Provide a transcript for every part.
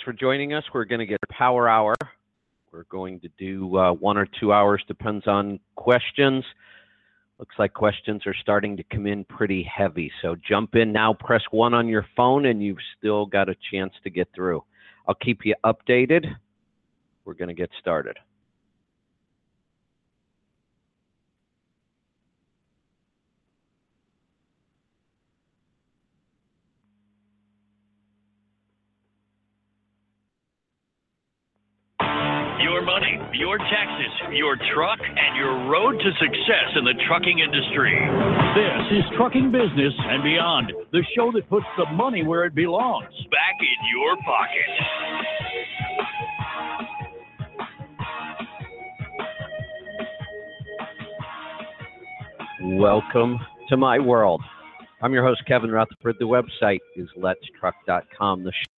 for joining us. We're going to get a power hour. We're going to do 1 or 2 hours, depends on questions. Looks like questions are starting to come in pretty heavy. So jump in now, press 1 on your phone, and you've still got a chance to get through. I'll keep you updated. We're going to get started. Your money, your taxes, your truck, and your road to success in the trucking industry. This is Trucking Business and Beyond, the show that puts the money where it belongs, back in your pocket. Welcome to my world. I'm your host, Kevin Rutherford. The website is letstruck.com. The show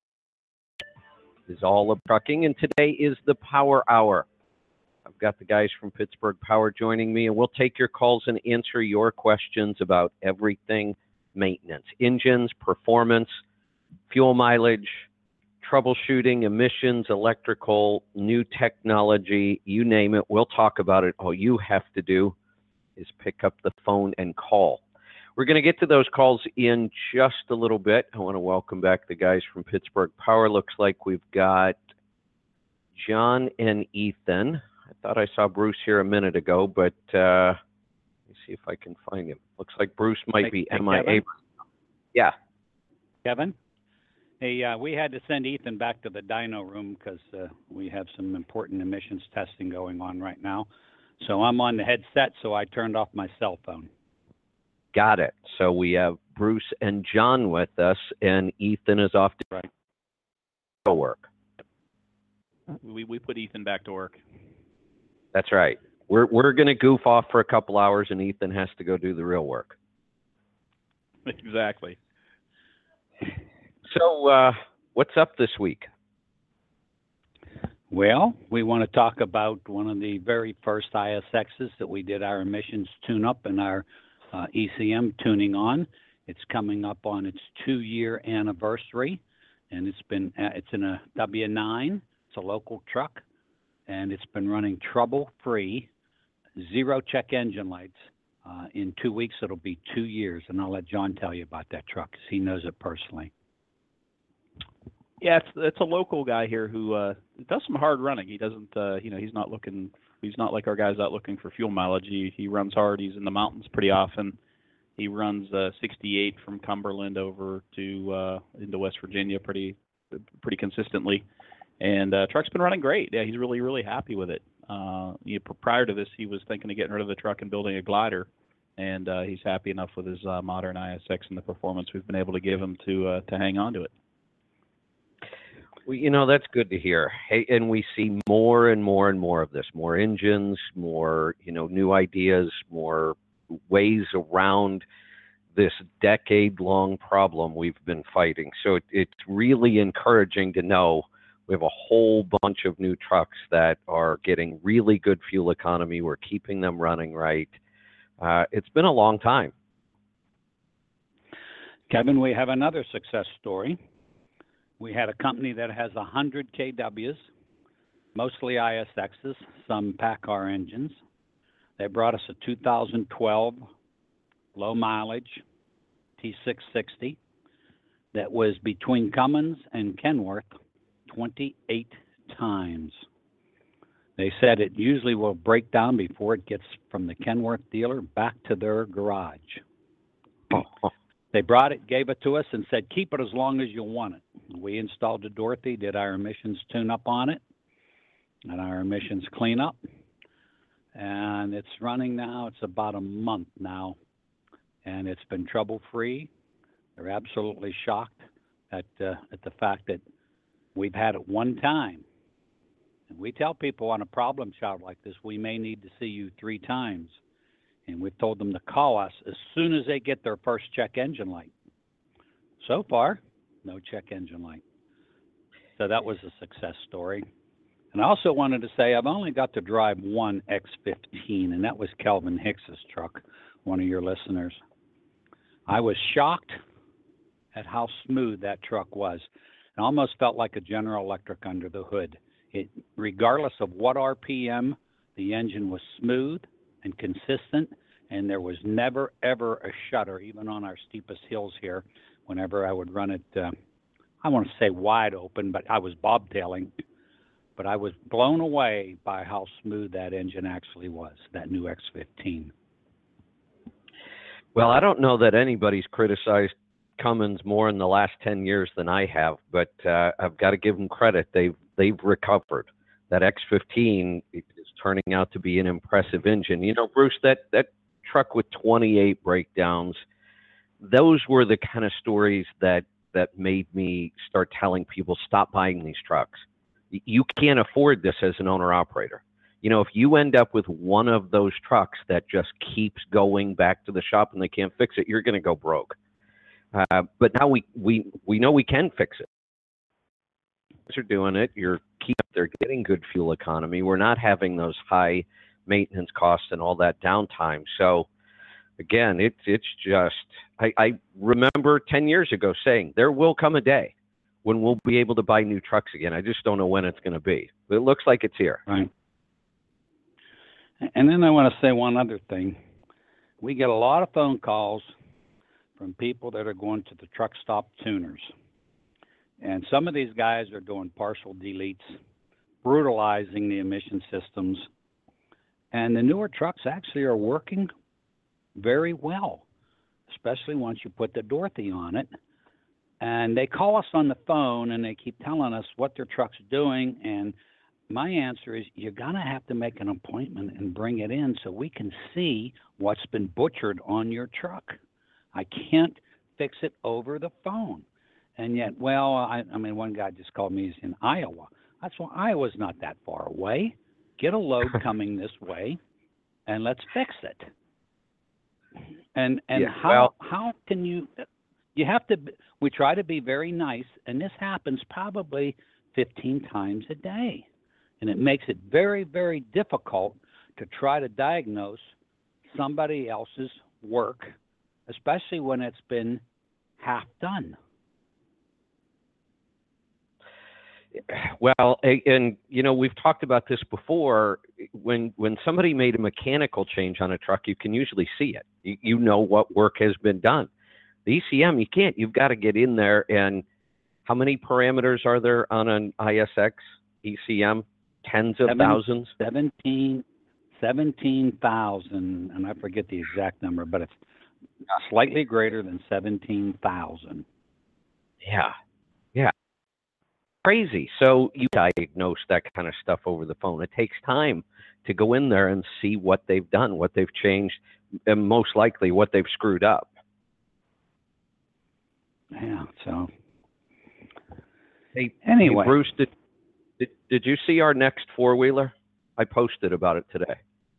is all of trucking, and today is the Power Hour. I've got the guys from Pittsburgh Power joining me, and we'll take your calls and answer your questions about everything maintenance, engines, performance, fuel mileage, troubleshooting, emissions, electrical, new technology, you name it. We'll talk about it. All you have to do is pick up the phone and call. We're going to get to those calls in just a little bit. I want to welcome back the guys from Pittsburgh Power. Looks like we've got John and Ethan. I thought I saw Bruce here a minute ago, but let me see if I can find him. Looks like Bruce might be MIA. Kevin? Yeah. Kevin? Hey, we had to send Ethan back to the dyno room because we have some important emissions testing going on right now. So I'm on the headset, so I turned off my cell phone. Got it. So we have Bruce and John with us, and Ethan is off to work. We put Ethan back to work. That's right. We're going to goof off for a couple hours, and Ethan has to go do the real work. Exactly. So what's up this week? Well, we want to talk about one of the very first ISXs that we did our emissions tune-up and our ECM tuning on. It's coming up on its 2-year anniversary, and it's in a W9. It's a local truck, and it's been running trouble-free, 0 check engine lights. In 2 weeks, it'll be 2 years, and I'll let John tell you about that truck because he knows it personally. Yeah, it's a local guy here who does some hard running. He doesn't, he's not like our guys out looking for fuel mileage. He runs hard. He's in the mountains pretty often. He runs 68 from Cumberland over to into West Virginia pretty consistently, and truck's been running great. Yeah, he's really, really happy with it. Prior to this, he was thinking of getting rid of the truck and building a glider, and he's happy enough with his modern ISX and the performance we've been able to give him to hang on to it. Well, that's good to hear. Hey, and we see more and more and more of this, more engines, more, new ideas, more ways around this decade-long problem we've been fighting. So it's really encouraging to know we have a whole bunch of new trucks that are getting really good fuel economy. We're keeping them running right. It's been a long time. Kevin, we have another success story. We had a company that has 100 KWs, mostly ISXs, some PACCAR engines. They brought us a 2012 low mileage T660 that was between Cummins and Kenworth 28 times. They said it usually will break down before it gets from the Kenworth dealer back to their garage. They brought it, gave it to us, and said, keep it as long as you want it. We installed it, Dorothy, did our emissions tune-up on it, and our emissions cleanup. And it's running now. It's about a month now, and it's been trouble-free. They're absolutely shocked at the fact that we've had it one time. And we tell people on a problem child like this, we may need to see you 3 times. And we've told them to call us as soon as they get their first check engine light. So far, no check engine light. So that was a success story. And I also wanted to say I've only got to drive one X15, and that was Kelvin Hicks's truck, one of your listeners. I was shocked at how smooth that truck was. It almost felt like a General Electric under the hood. Regardless of what RPM, the engine was smooth and consistent, and there was never, ever a shudder, even on our steepest hills here, whenever I would run it, I want to say wide open, but I was bobtailing. But I was blown away by how smooth that engine actually was, that new X15. Well, I don't know that anybody's criticized Cummins more in the last 10 years than I have, but I've got to give them credit. They've recovered. That X15 is turning out to be an impressive engine. You know, Bruce, that truck with 28 breakdowns, those were the kind of stories that made me start telling people, stop buying these trucks. You can't afford this as an owner-operator. You know, if you end up with one of those trucks that just keeps going back to the shop and they can't fix it, you're going to go broke. But now we know we can fix it. Are doing it. They're getting good fuel economy. We're not having those high maintenance costs and all that downtime. So again, it's just, I remember 10 years ago saying there will come a day when we'll be able to buy new trucks again. I just don't know when it's going to be. But it looks like it's here. Right. And then I want to say one other thing. We get a lot of phone calls from people that are going to the truck stop tuners. And some of these guys are doing partial deletes, brutalizing the emission systems. And the newer trucks actually are working very well, especially once you put the Dorothy on it. And they call us on the phone and they keep telling us what their truck's doing. And my answer is, you're going to have to make an appointment and bring it in so we can see what's been butchered on your truck. I can't fix it over the phone. And yet, well, I mean, one guy just called me, he's in Iowa. That's why Iowa's not that far away. Get a load coming this way and let's fix it. And yeah, how can you have to, we try to be very nice, and this happens probably 15 times a day. And it makes it very, very difficult to try to diagnose somebody else's work, especially when it's been half done. Well, and you know, we've talked about this before. When somebody made a mechanical change on a truck, you can usually see it. You know what work has been done. The ECM, you can't. You've got to get in there. And how many parameters are there on an ISX ECM? Tens of thousands? 17,000, and I forget the exact number, but it's slightly greater than 17,000. Yeah. Crazy. So you diagnose that kind of stuff over the phone. It takes time to go in there and see what they've done, what they've changed, and most likely what they've screwed up. Yeah. So anyway, Bruce, did you see our next four-wheeler? I posted about it today.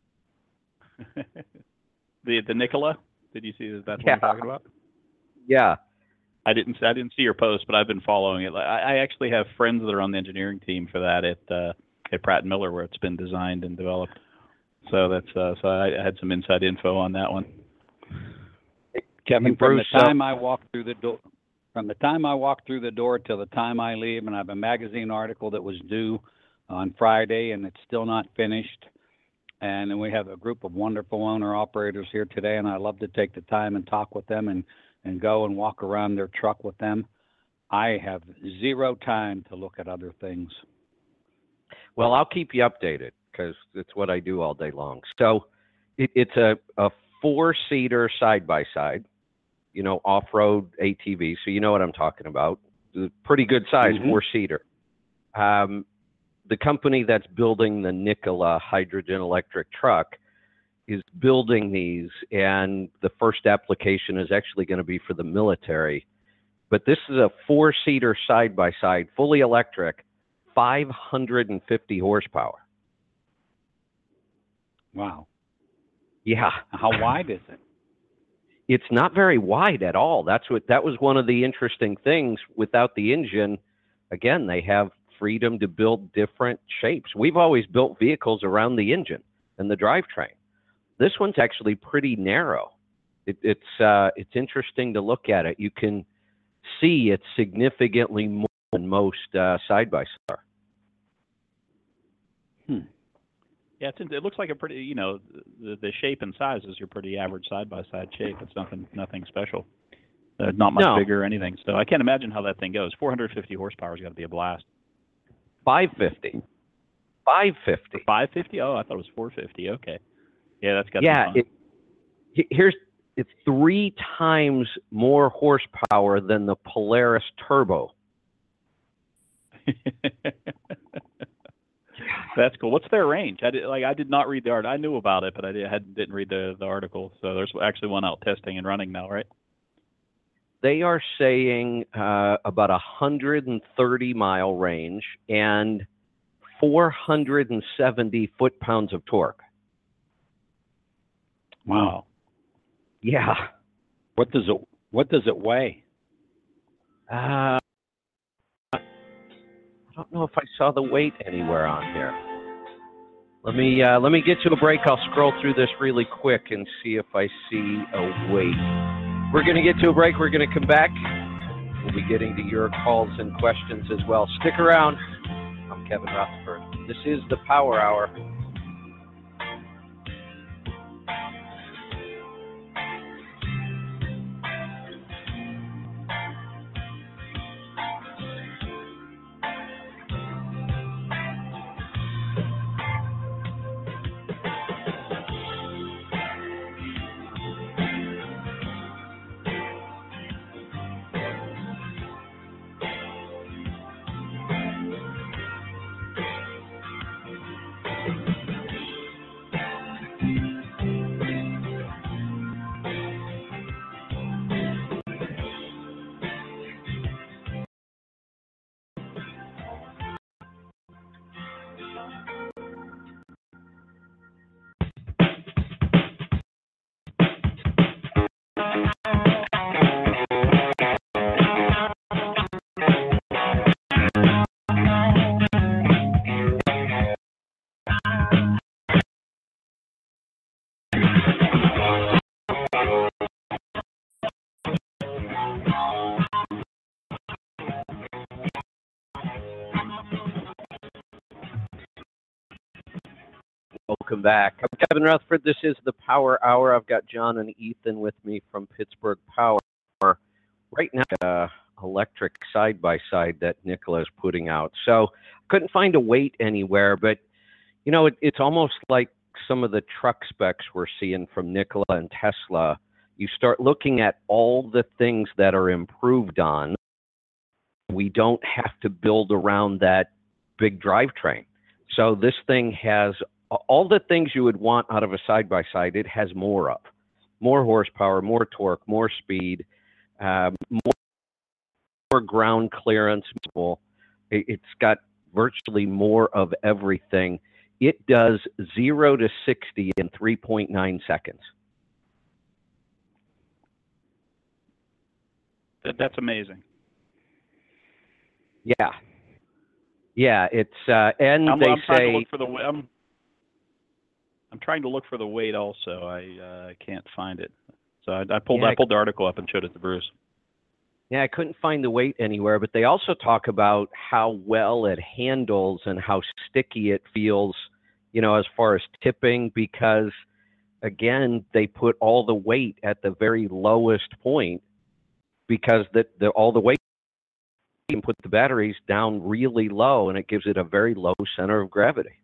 the Nikola? Did you see that? That's what I'm talking about? Yeah. I didn't see your post, but I've been following it. I actually have friends that are on the engineering team for that at Pratt & Miller, where it's been designed and developed. So that's so I had some inside info on that one. Kevin, from the time I walk through the door till the time I leave, and I have a magazine article that was due on Friday, and it's still not finished. And then we have a group of wonderful owner-operators here today, and I love to take the time and talk with them and go and walk around their truck with them. I have zero time to look at other things. Well, I'll keep you updated because it's what I do all day long. So it's a four-seater side-by-side, you know, off-road ATV. So you know what I'm talking about. Pretty good size, four-seater. The company that's building the Nikola hydrogen electric truck is building these, and the first application is actually going to be for the military. But this is a four-seater side-by-side, fully electric, 550 horsepower. Wow. Yeah. How wide is it? It's not very wide at all. That was one of the interesting things. Without the engine, again, they have freedom to build different shapes. We've always built vehicles around the engine and the drivetrain. This one's actually pretty narrow. It's interesting to look at it. You can see it's significantly more than most side-by-side. Yeah, it looks like a pretty, the shape and size is your pretty average side-by-side shape. It's nothing special. Not much bigger or anything. So I can't imagine how that thing goes. 450 horsepower has got to be a blast. 550. 550. 550? Oh, I thought it was 450. Okay. Yeah, that's got to be fun. It's 3 times more horsepower than the Polaris Turbo. That's cool. What's their range? I did not read the article. I knew about it, but I didn't read the article. So there's actually one out testing and running now, right? They are saying about 130-mile range and 470 foot-pounds of torque. Wow. Yeah. What does it weigh? I don't know if I saw the weight anywhere on here. Let me get to a break. I'll scroll through this really quick and see if I see a weight. We're going to get to a break. We're going to come back. We'll be getting to your calls and questions as well. Stick around. I'm Kevin Rutherford. This is the Power Hour. Welcome back. I'm Kevin Rutherford. This is the Power Hour. I've got John and Ethan with me from Pittsburgh Power. Right now, electric side-by-side that Nikola is putting out. So couldn't find a weight anywhere, but, it's almost like some of the truck specs we're seeing from Nikola and Tesla. You start looking at all the things that are improved on. We don't have to build around that big drivetrain. So this thing has all the things you would want out of a side-by-side. It has more of. More horsepower, more torque, more speed, more ground clearance. It's got virtually more of everything. It does 0 to 60 in 3.9 seconds. That's amazing. Yeah. Yeah, it's and I'm they trying say to look for the I'm trying to look for the weight also. I can't find it. So I pulled the article up and showed it to Bruce. Yeah, I couldn't find the weight anywhere, but they also talk about how well it handles and how sticky it feels, as far as tipping, because again, they put all the weight at the very lowest point because all the weight can put the batteries down really low, and it gives it a very low center of gravity.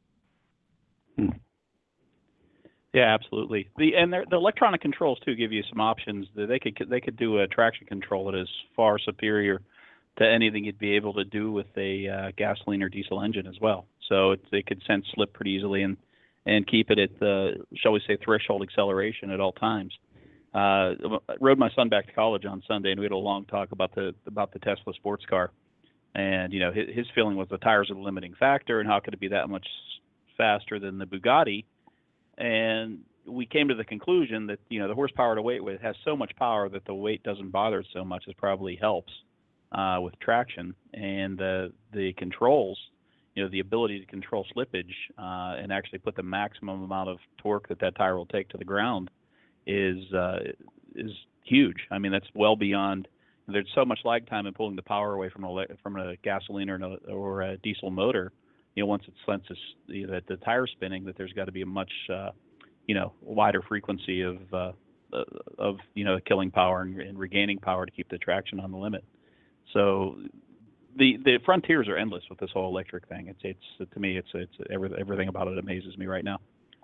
Yeah, absolutely. The electronic controls too give you some options. They could do a traction control that is far superior to anything you'd be able to do with a gasoline or diesel engine as well. So they could sense slip pretty easily and keep it at the, shall we say, threshold acceleration at all times. I rode my son back to college on Sunday, and we had a long talk about the Tesla sports car. And his feeling was the tires are the limiting factor, and how could it be that much faster than the Bugatti? And we came to the conclusion that the horsepower to weight with has so much power that the weight doesn't bother it so much. It probably helps with traction, and the controls, the ability to control slippage and actually put the maximum amount of torque that tire will take to the ground is huge. I mean, that's well beyond There's so much lag time in pulling the power away from a gasoline or a diesel motor. Once the tire's spinning, that there's got to be a much wider frequency of killing power and regaining power to keep the traction on the limit. So the frontiers are endless with this whole electric thing. It's to me, it's everything about it amazes me right now.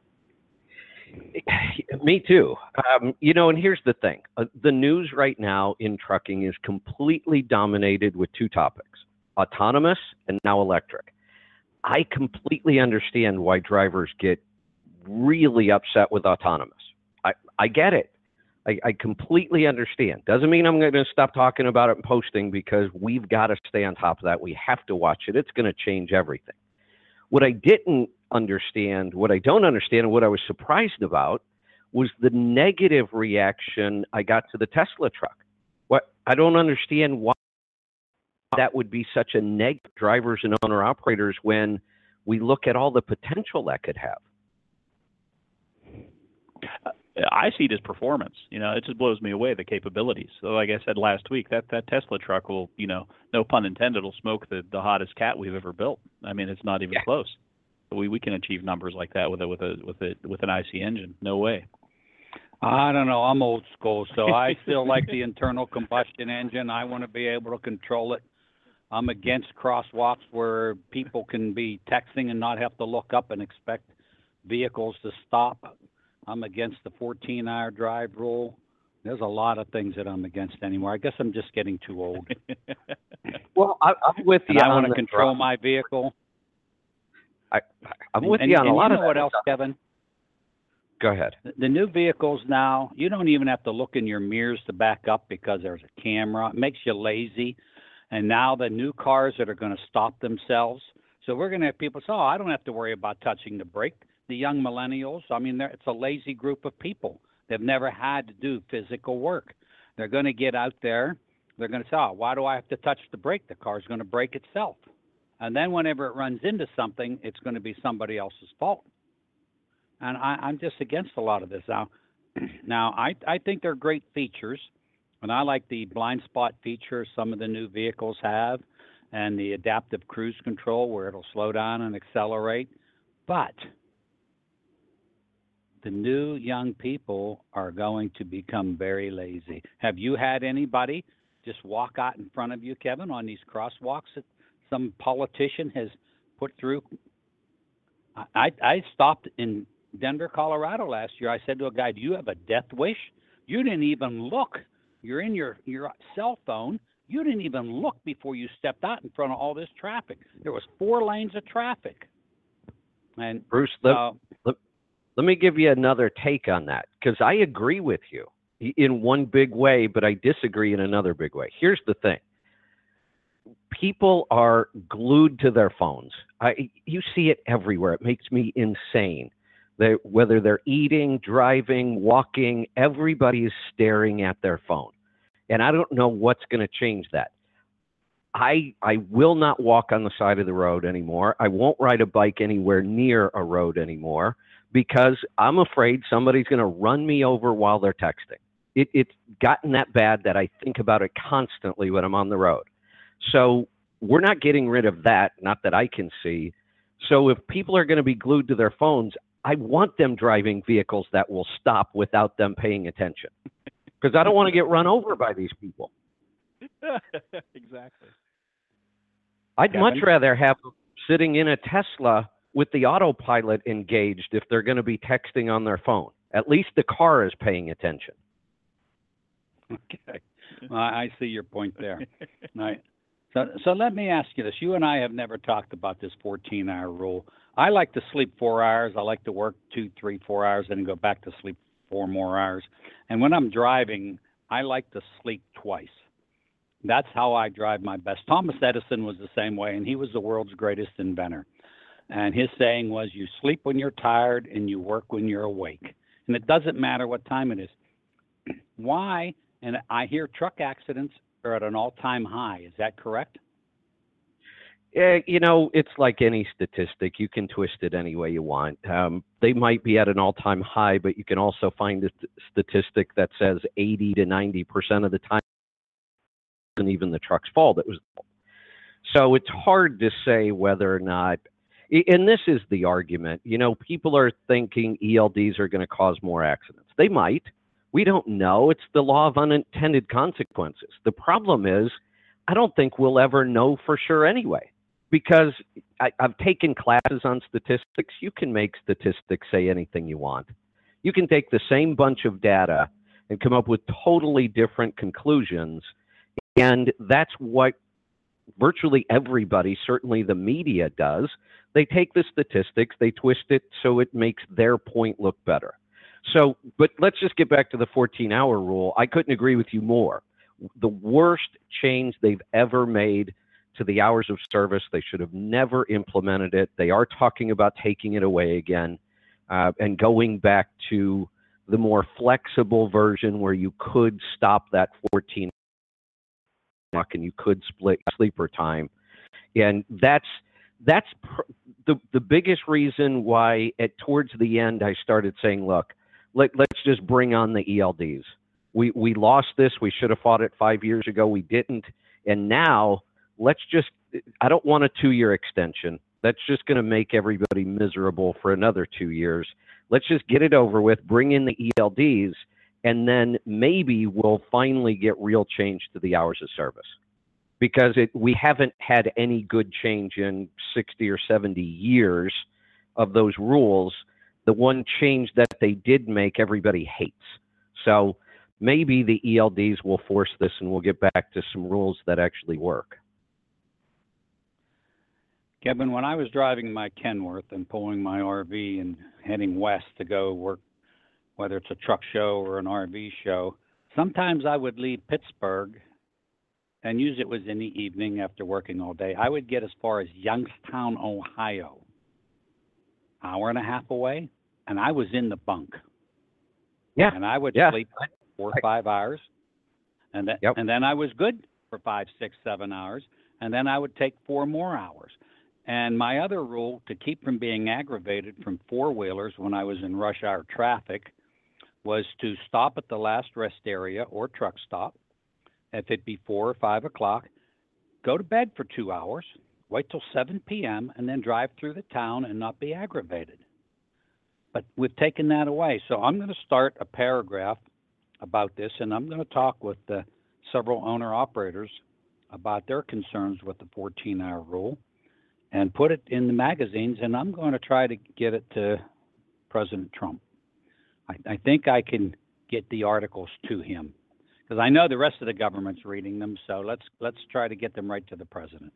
Me too. And here's the thing. The news right now in trucking is completely dominated with two topics, autonomous and now electric. I completely understand why drivers get really upset with autonomous. I get it. I completely understand. Doesn't mean I'm going to stop talking about it and posting, because we've got to stay on top of that. We have to watch it. It's going to change everything. What I don't understand, and what I was surprised about was the negative reaction I got to the Tesla truck. I don't understand why that would be such a negative drivers and owner-operators when we look at all the potential that could have. I see it as performance. It just blows me away, the capabilities. So like I said last week, that Tesla truck will, no pun intended, will smoke the hottest cat we've ever built. I mean, it's not even close. We can achieve numbers like that with an IC engine. No way. I don't know. I'm old school, so I still like the internal combustion engine. I want to be able to control it. I'm against crosswalks where people can be texting and not have to look up and expect vehicles to stop. I'm against the 14-hour drive rule. There's a lot of things that I'm against anymore. I guess I'm just getting too old. Well, I'm with you. I want to control my vehicle. I'm with you on a lot of that. What else, Kevin? Go ahead. The new vehicles now, you don't even have to look in your mirrors to back up because there's a camera. It makes you lazy. And now the new cars that are going to stop themselves. So we're going to have people say, I don't have to worry about touching the brake. The young millennials, it's a lazy group of people. They've never had to do physical work. They're going to get out there. They're going to say, why do I have to touch the brake? The car's going to brake itself. And then whenever it runs into something, it's going to be somebody else's fault. And I'm just against a lot of this now. Now, I think they're great features, and I like the blind spot feature some of the new vehicles have, and the adaptive cruise control where it'll slow down and accelerate. But the new young people are going to become very lazy. Have you had anybody just walk out in front of you, Kevin, on these crosswalks that some politician has put through? I stopped in Denver, Colorado last year. I said to a guy, do you have a death wish? You didn't even look. You're in your cell phone. You didn't even look before you stepped out in front of all this traffic. There was 4 lanes of traffic. And Bruce, let me give you another take on that, because I agree with you in one big way, but I disagree in another big way. Here's the thing. People are glued to their phones. You see it everywhere. It makes me insane. Whether they're eating, driving, walking, everybody is staring at their phone. And I don't know what's going to change that. I will not walk on the side of the road anymore. I won't ride a bike anywhere near a road anymore, because I'm afraid somebody's going to run me over while they're texting. It's gotten that bad that I think about it constantly when I'm on the road. So we're not getting rid of that, not that I can see. So if people are going to be glued to their phones, I want them driving vehicles that will stop without them paying attention, because I don't want to get run over by these people. Exactly. I'd much rather have them sitting in a Tesla with the autopilot engaged if they're going to be texting on their phone. At least the car is paying attention. Okay. I see your point there. All right. So let me ask you this. You and I have never talked about this 14-hour rule. I like to sleep 4 hours. I like to work 2, 3, 4 hours and then go back to sleep 4 more hours. And when I'm driving, I like to sleep twice. That's how I drive my best. Thomas Edison was the same way, and he was the world's greatest inventor. And his saying was, you sleep when you're tired and you work when you're awake. And it doesn't matter what time it is. Why? And I hear truck accidents are at an all-time high. Is that correct? It's like any statistic. You can twist it any way you want. They might be at an all-time high, but you can also find a statistic that says 80 to 90% of the time wasn't even the truck's fault. It was. So it's hard to say whether or not, and this is the argument, people are thinking ELDs are going to cause more accidents. They might. We don't know. It's the law of unintended consequences. The problem is, I don't think we'll ever know for sure anyway, because I've taken classes on statistics. You can make statistics say anything you want. You can take the same bunch of data and come up with totally different conclusions, and that's what virtually everybody, certainly the media, does. They take the statistics, they twist it so it makes their point look better. So, but let's just get back to the 14-hour rule. I couldn't agree with you more. The worst change they've ever made to the hours of service. They should have never implemented it. They are talking about taking it away again and going back to the more flexible version where you could stop that 14 and you could split sleeper time. And that's the biggest reason why towards the end I started saying, look, let's just bring on the ELDs. We lost this. We should have fought it 5 years ago. We didn't. And now I don't want a 2-year extension. That's just going to make everybody miserable for another 2 years. Let's just get it over with, bring in the ELDs, and then maybe we'll finally get real change to the hours of service. Because we haven't had any good change in 60 or 70 years of those rules. The one change that they did make, everybody hates. So maybe the ELDs will force this and we'll get back to some rules that actually work. Kevin, when I was driving my Kenworth and pulling my RV and heading west to go work, whether it's a truck show or an RV show, sometimes I would leave Pittsburgh, and usually it was in the evening after working all day. I would get as far as Youngstown, Ohio, hour and a half away, and I was in the bunk. Yeah. And I would sleep 4 or 5 hours, and then I was good for 5, 6, 7 hours, and then I would take 4 more hours. And my other rule to keep from being aggravated from four-wheelers when I was in rush hour traffic was to stop at the last rest area or truck stop. If it be 4 or 5 o'clock, go to bed for 2 hours, wait till 7 p.m., and then drive through the town and not be aggravated. But we've taken that away. So I'm going to start a paragraph about this, and I'm going to talk with several owner-operators about their concerns with the 14-hour rule and put it in the magazines, and I'm going to try to get it to President Trump. I think I can get the articles to him, because I know the rest of the government's reading them. So let's try to get them right to the president.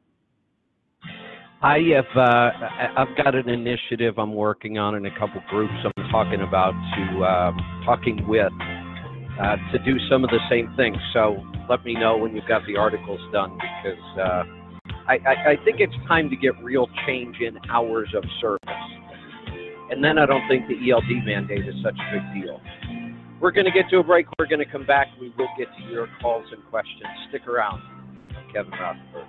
I've got an initiative I'm working on in a couple groups I'm talking with to do some of the same things. So let me know when you've got the articles done, because I think it's time to get real change in hours of service. And then I don't think the ELD mandate is such a big deal. We're going to get to a break. We're going to come back. We will get to your calls and questions. Stick around. Kevin Rutherford.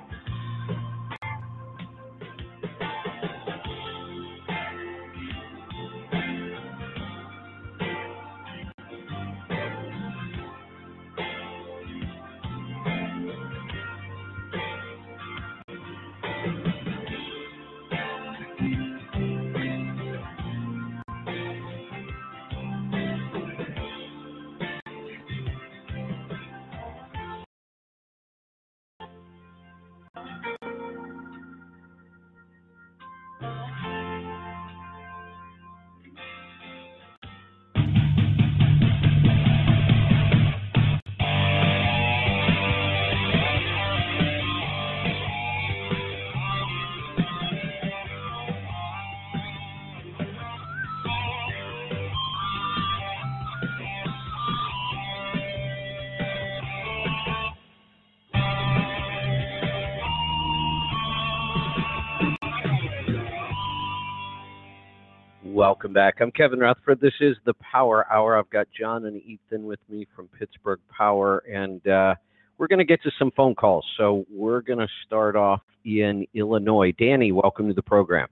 Welcome back. I'm Kevin Rutherford. This is the Power Hour. I've got John and Ethan with me from Pittsburgh Power, and we're going to get to some phone calls. So we're going to start off in Illinois. Danny, welcome to the program.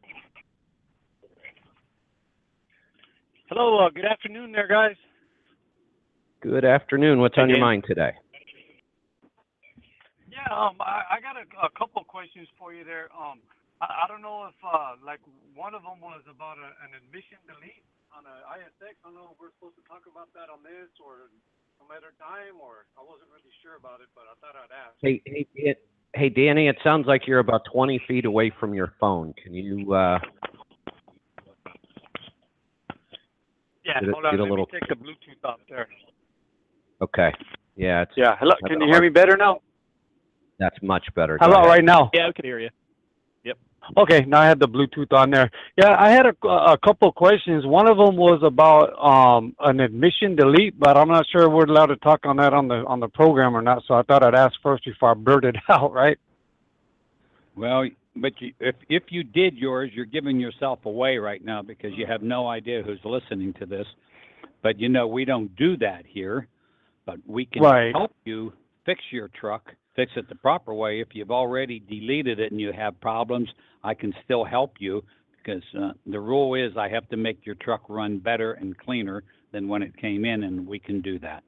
Hello. Good afternoon there, guys. Good afternoon. What's on your mind today? Yeah, I got a couple of questions for you there. I don't know if like one of them was about an admission delete on a ISX. I don't know if we're supposed to talk about that on this or some other time, or I wasn't really sure about it, but I thought I'd ask. Hey, Danny, it sounds like you're about 20 feet away from your phone. Can you Yeah, hold on. Let me take the Bluetooth off there. Okay. Yeah. Yeah. Hello. Can you hear me better now? That's much better. How about right now? Yeah, we can hear you. Yep. Okay. Now I had the Bluetooth on there. Yeah, I had a couple of questions. One of them was about an admission delete, but I'm not sure we're allowed to talk on that on the program or not. So I thought I'd ask first before I blurted it out. Right? Well, but if you did yours, you're giving yourself away right now because you have no idea who's listening to this. But we don't do that here. But we can help you fix your truck, fix it the proper way. If you've already deleted it and you have problems, I can still help you because the rule is I have to make your truck run better and cleaner than when it came in, and we can do that.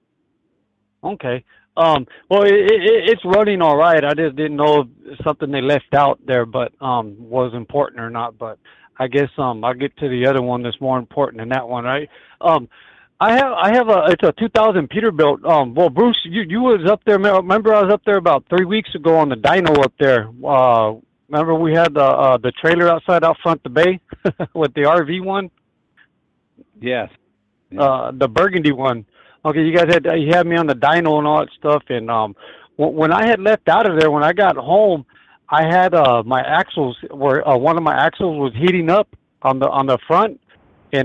Okay. Well, it's running all right. I just didn't know if something they left out there, but was important or not. But I guess I'll get to the other one that's more important than that one, right? I have it's a 2000 Peterbilt. Well, Bruce, you was up there. Remember, I was up there about 3 weeks ago on the dyno up there. Remember we had the trailer out front the bay with the RV one. Yes. The burgundy one. Okay, you had me on the dyno and all that stuff. And when I had left out of there, when I got home, I had my axles were one of my axles was heating up on the front. And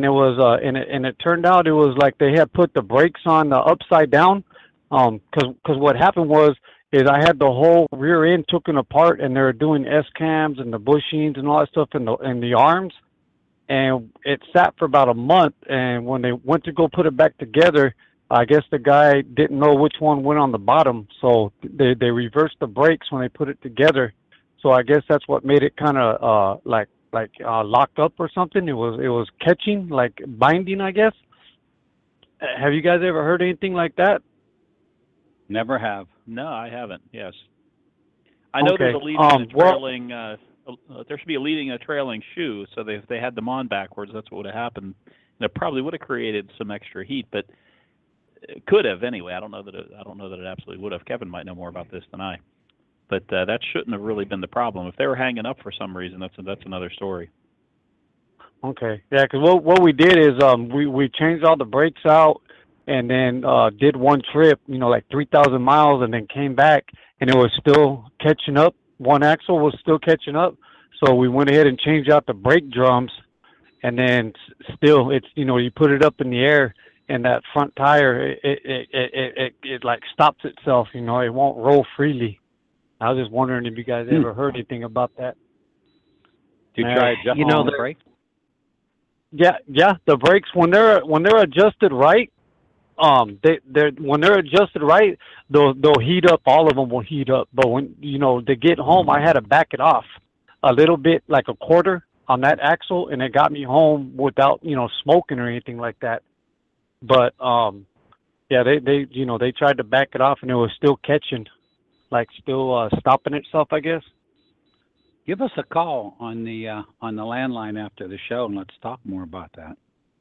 it turned out it was like they had put the brakes on upside down, because what happened is I had the whole rear end taken apart, and they were doing S cams and the bushings and all that stuff in the arms, and it sat for about a month. And when they went to go put it back together, I guess the guy didn't know which one went on the bottom, so they reversed the brakes when they put it together. So I guess that's what made it kind of like locked up or something. It was catching, like binding, I guess. Have you guys ever heard anything like that? Never have. No, I haven't. Yes, I know there's a leading and a trailing. There should be a leading and a trailing shoe. So if they had them on backwards, that's what would have happened. And it probably would have created some extra heat, but it could have anyway. I don't know that it absolutely would have. Kevin might know more about this than I. But that shouldn't have really been the problem. If they were hanging up for some reason, that's another story. Okay, yeah, because what we did is we changed all the brakes out, and then did one trip, like 3,000 miles, and then came back, and it was still catching up. One axle was still catching up, so we went ahead and changed out the brake drums, and then still it's you put it up in the air, and that front tire it like stops itself. It won't roll freely. I was just wondering if you guys ever heard anything about that. Did you try adjusting the brakes? Yeah, the brakes when they're adjusted right, when they're adjusted right, they'll heat up. All of them will heat up. But when they get home, I had to back it off a little bit, like a quarter on that axle, and it got me home without smoking or anything like that. But yeah, they tried to back it off, and it was still catching. Like still stopping itself, I guess. Give us a call on the landline after the show, and let's talk more about that.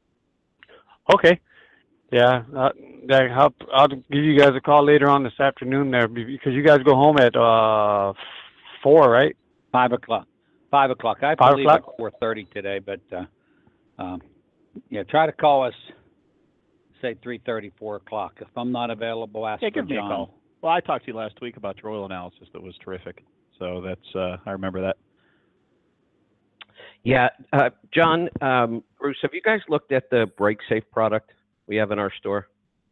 Okay. Yeah, I'll give you guys a call later on this afternoon there, because you guys go home at 4, right? 5 o'clock. 5 o'clock. I believe at 4:30 today, but try to call us. Say 3:30, 4 o'clock. If I'm not available, ask for give me John. a call. Well, I talked to you last week about your oil analysis. That was terrific. So that's I remember that. Yeah, John, Bruce, have you guys looked at the BrakeSafe product we have in our store?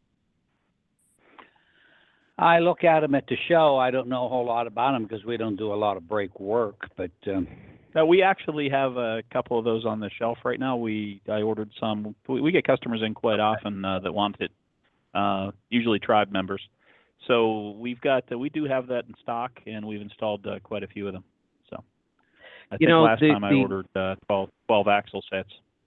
I look at them at the show. I don't know a whole lot about them because we don't do a lot of brake work. But we actually have a couple of those on the shelf right now. I ordered some. We get customers in quite often that want it. Usually Tribe members. So we do have that in stock, and we've installed quite a few of them. So I think last time I ordered 12 axle sets.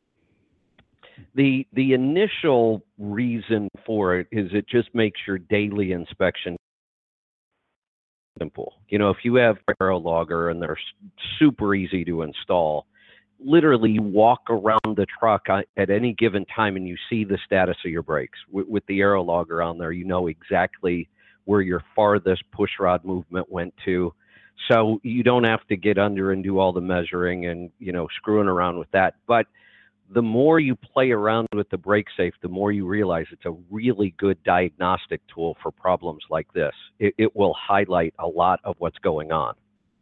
The initial reason for it is it just makes your daily inspection simple. You know, if you have Aero Logger and they're super easy to install, literally you walk around the truck at any given time and you see the status of your brakes. With the Aero Logger on there, you know exactly where your farthest push rod movement went to. So you don't have to get under and do all the measuring and, you know, screwing around with that. But the more you play around with the BrakeSafe, the more you realize it's a really good diagnostic tool for problems like this. It will highlight a lot of what's going on.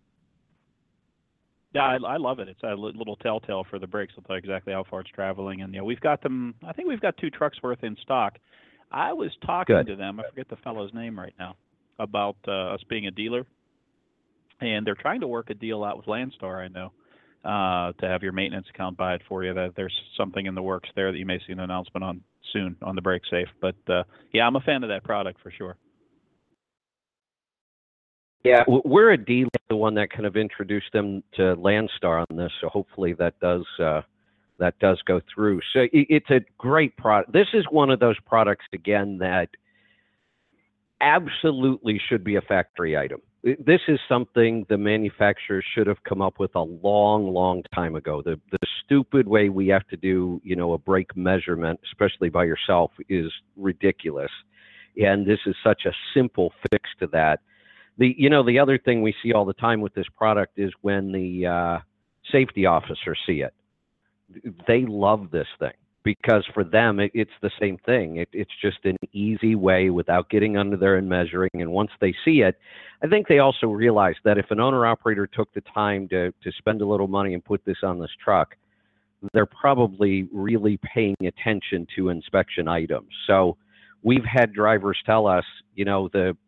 Yeah, I love it. It's a little telltale for the brakes. It'll tell you exactly how far it's traveling. And, you know, we've got them, I think we've got 2 trucks worth in stock. I was talking to them, I forget the fellow's name right now, about us being a dealer. And they're trying to work a deal out with Landstar, I know. To have your maintenance account buy it for you. That there's something in the works there that you may see an announcement on soon on the BrakeSafe. But yeah, I'm a fan of that product for sure. Yeah, we're a dealer, the one that kind of introduced them to Landstar on this. So hopefully that does go through. So it's a great product. This is one of those products again that absolutely should be a factory item. This is something the manufacturers should have come up with a long, long time ago. The stupid way we have to do, you know, a brake measurement, especially by yourself, is ridiculous. And this is such a simple fix to that. The other thing we see all the time with this product is when the safety officers see it. They love this thing. Because for them, it's the same thing. It's just an easy way without getting under there and measuring. And once they see it, I think they also realize that if an owner-operator took the time to spend a little money and put this on this truck, they're probably really paying attention to inspection items. So we've had drivers tell us, you know,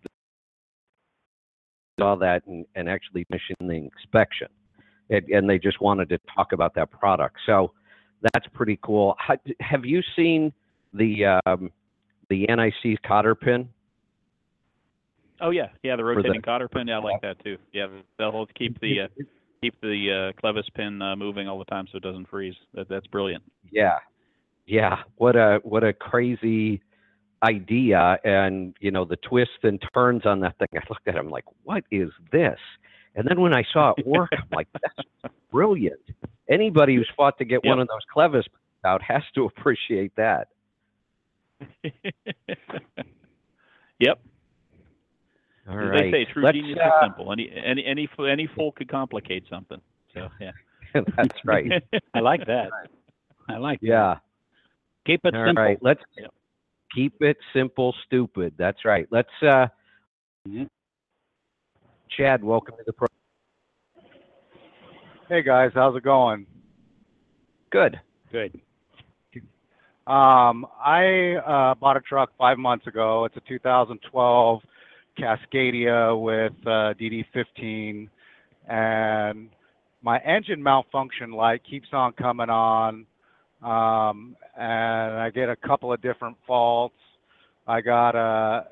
saw that and actually mission the inspection. And they just wanted to talk about that product. So that's pretty cool. Have you seen the NIC cotter pin? Oh yeah, the rotating cotter pin. Yeah, I like that too. Yeah, they'll keep the clevis pin moving all the time so it doesn't freeze. That's brilliant. Yeah. What a crazy idea, and you know the twists and turns on that thing. I looked at it, I'm like, what is this? And then when I saw it work, I'm like, that's brilliant. Anybody who's fought to get one of those clevis out has to appreciate that. Yep. All As right. they say, true genius is simple. Any fool could complicate something. So yeah. That's right. I like that. Yeah. Keep it simple. All right. Let's keep it simple, stupid. That's right. Let's Chad, welcome to the program. Hey guys, how's it going? Good. I bought a truck 5 months ago. It's a 2012 Cascadia with DD15, and my engine malfunction light keeps on coming on, and I get a couple of different faults. I got a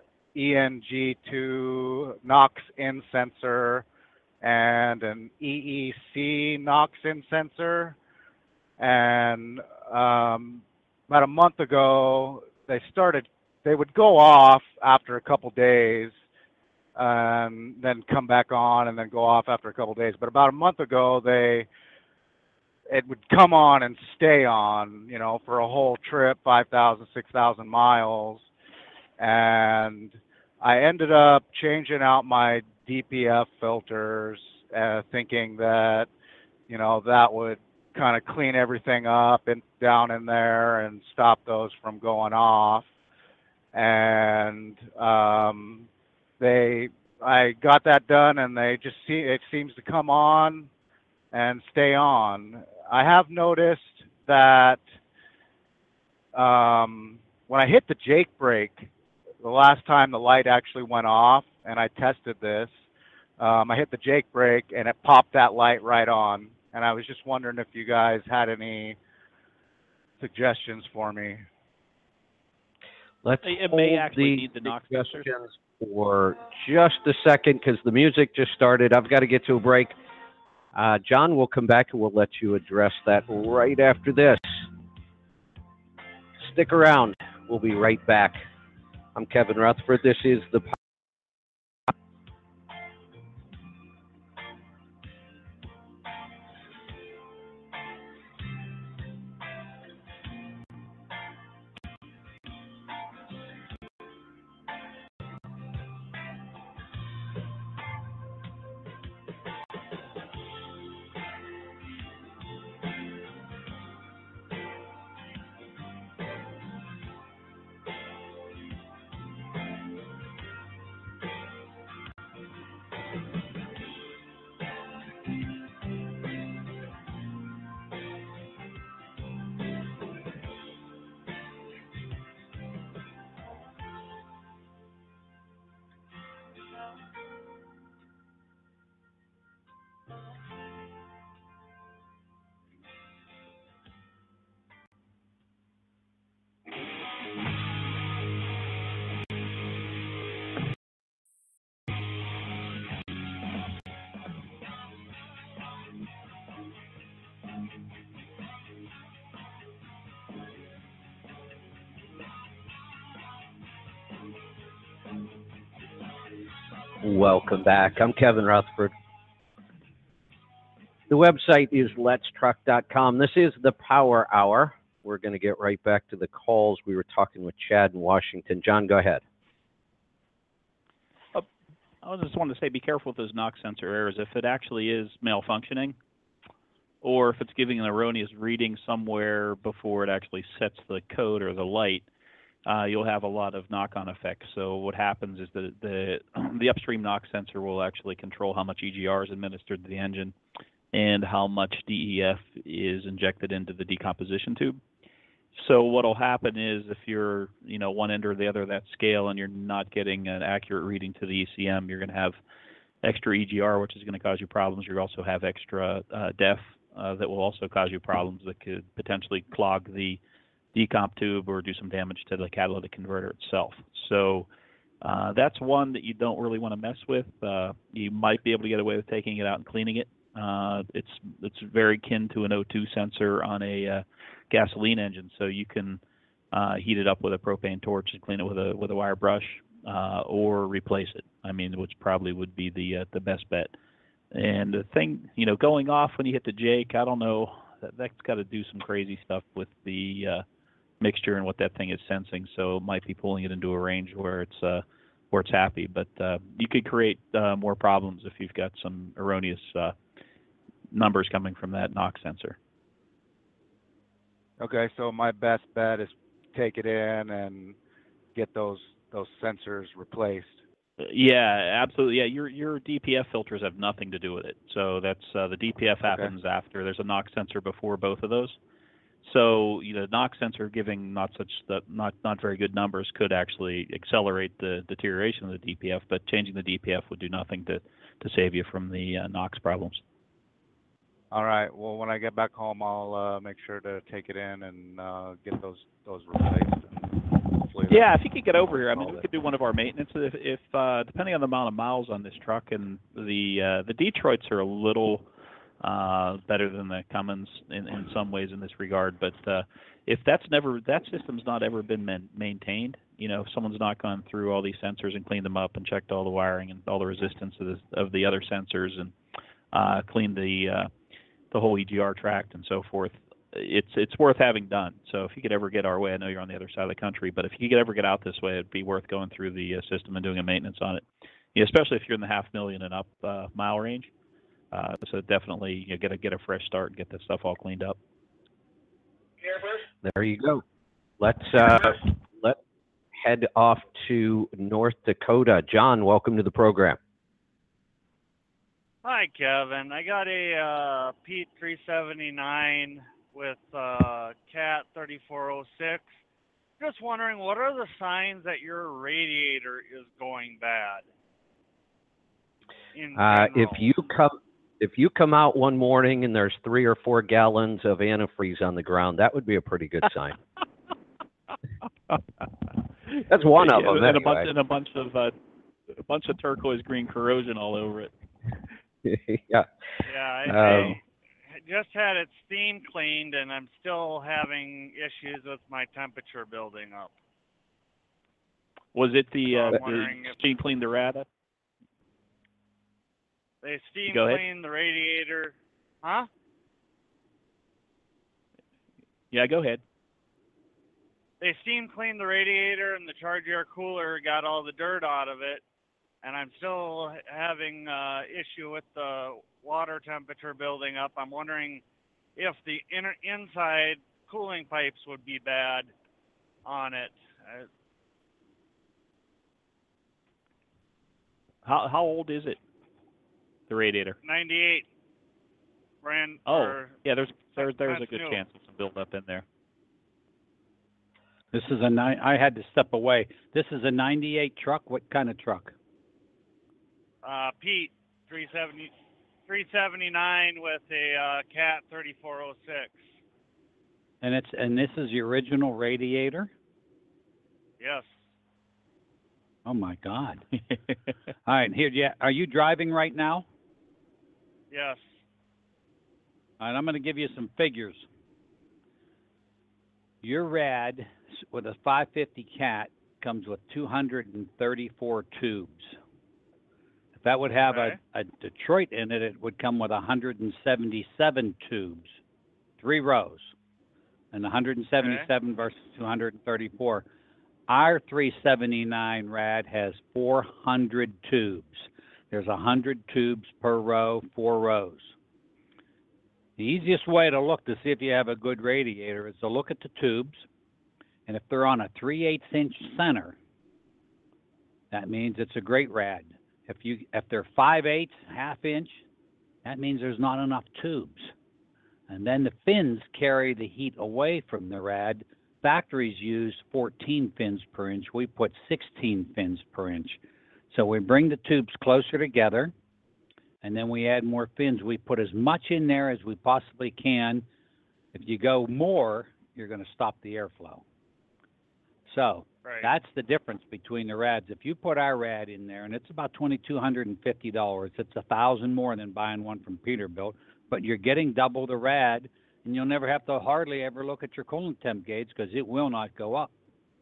ENG2 NOx in sensor and an EEC NOx in sensor. And about a month ago, they would go off after a couple days and then come back on and then go off after a couple days. But about a month ago, it would come on and stay on, you know, for a whole trip, 5,000, 6,000 miles. And I ended up changing out my DPF filters, thinking that, you know, that would kind of clean everything up and down in there and stop those from going off. And I got that done, and it seems to come on and stay on. I have noticed that when I hit the Jake brake, the last time the light actually went off, and I tested this, I hit the Jake brake and it popped that light right on. And I was just wondering if you guys had any suggestions for me. Let's it hold may actually the need the NOx suggestions for just a second because the music just started. I've got to get to a break. John will come back and we'll let you address that right after this. Stick around. We'll be right back. I'm Kevin Rutherford. This is the Welcome back. I'm Kevin Rutherford. The website is letstruck.com. This is the Power Hour. We're going to get right back to the calls. We were talking with Chad in Washington. John, go ahead. I just wanted to say be careful with those knock sensor errors. If it actually is malfunctioning, or if it's giving an erroneous reading somewhere before it actually sets the code or the light, you'll have a lot of knock-on effects. So what happens is that the upstream knock sensor will actually control how much EGR is administered to the engine and how much DEF is injected into the decomposition tube. So what'll happen is if you're, one end or the other of that scale and you're not getting an accurate reading to the ECM, you're going to have extra EGR, which is going to cause you problems. You also have extra DEF that will also cause you problems that could potentially clog the decomp tube or do some damage to the catalytic converter itself. So that's one that you don't really want to mess with. You might be able to get away with taking it out and cleaning it. It's very akin to an O2 sensor on a gasoline engine, so you can heat it up with a propane torch and clean it with a wire brush, or replace it. Which probably would be the best bet. And the thing, going off when you hit the Jake, I don't know. That's got to do some crazy stuff with the mixture and what that thing is sensing. So it might be pulling it into a range where it's happy. But you could create more problems if you've got some erroneous numbers coming from that knock sensor. Okay, so my best bet is take it in and get those sensors replaced. Yeah, absolutely. Yeah, your DPF filters have nothing to do with it. So that's the DPF happens after. There's a knock sensor before both of those. So knock sensor giving not very good numbers could actually accelerate the deterioration of the DPF, but changing the DPF would do nothing to save you from the NOx problems. All right. Well, when I get back home, I'll make sure to take it in and get those replaced. Yeah, if you could get over here, we could do one of our maintenance. If depending on the amount of miles on this truck, and the Detroits are a little better than the Cummins in some ways in this regard. But if that system's not ever been maintained, if someone's not gone through all these sensors and cleaned them up and checked all the wiring and all the resistance of the other sensors and cleaned the whole EGR tract and so forth, it's worth having done. So if you could ever get our way, I know you're on the other side of the country, but if you could ever get out this way, it'd be worth going through the system and doing a maintenance on it. Especially if you're in the 500,000 and up mile range. So definitely get a fresh start and get this stuff all cleaned up. There you go. Let's head off to North Dakota. John, welcome to the program. Hi, Kevin. I got a Pete 379 with Cat 3406. Just wondering, what are the signs that your radiator is going bad? If you come out one morning and there's 3 or 4 gallons of antifreeze on the ground, that would be a pretty good sign. That's one of them. And anyway. a bunch of turquoise green corrosion all over it. Yeah. Yeah, I just had it steam cleaned, and I'm still having issues with my temperature building up. Was it the steam cleaned the rada? They steam cleaned the radiator. Huh? Yeah, go ahead. They steam cleaned the radiator, and the charge air cooler got all the dirt out of it. And I'm still having issue with the water temperature building up. I'm wondering if the inside cooling pipes would be bad on it. How old is it? The radiator. 98. Brand. Yeah. There's a good chance of some buildup in there. This is I had to step away. This is a 98 truck. What kind of truck? Pete 379 with a Cat 3406. And this is the original radiator? Yes. Oh my God. All right, here. Yeah, are you driving right now? Yes. All right, I'm going to give you some figures. Your rad with a 550 Cat comes with 234 tubes. that would have Okay. a Detroit in it, it would come with 177 tubes, 3 rows, and 177 versus 234. Our 379 rad has 400 tubes. There's 100 tubes per row, 4 rows. The easiest way to look to see if you have a good radiator is to look at the tubes, and if they're on a 3/8-inch center, that means it's a great rad. If they're 5/8, ½ inch, that means there's not enough tubes. And then the fins carry the heat away from the rad. Factories use 14 fins per inch. We put 16 fins per inch. So we bring the tubes closer together, and then we add more fins. We put as much in there as we possibly can. If you go more, you're going to stop the airflow. So Right. that's the difference between the rads. If you put our rad in there, and it's about $2,250, it's $1,000 more than buying one from Peterbilt, but you're getting double the rad, and you'll never have to hardly ever look at your coolant temp gauge because it will not go up.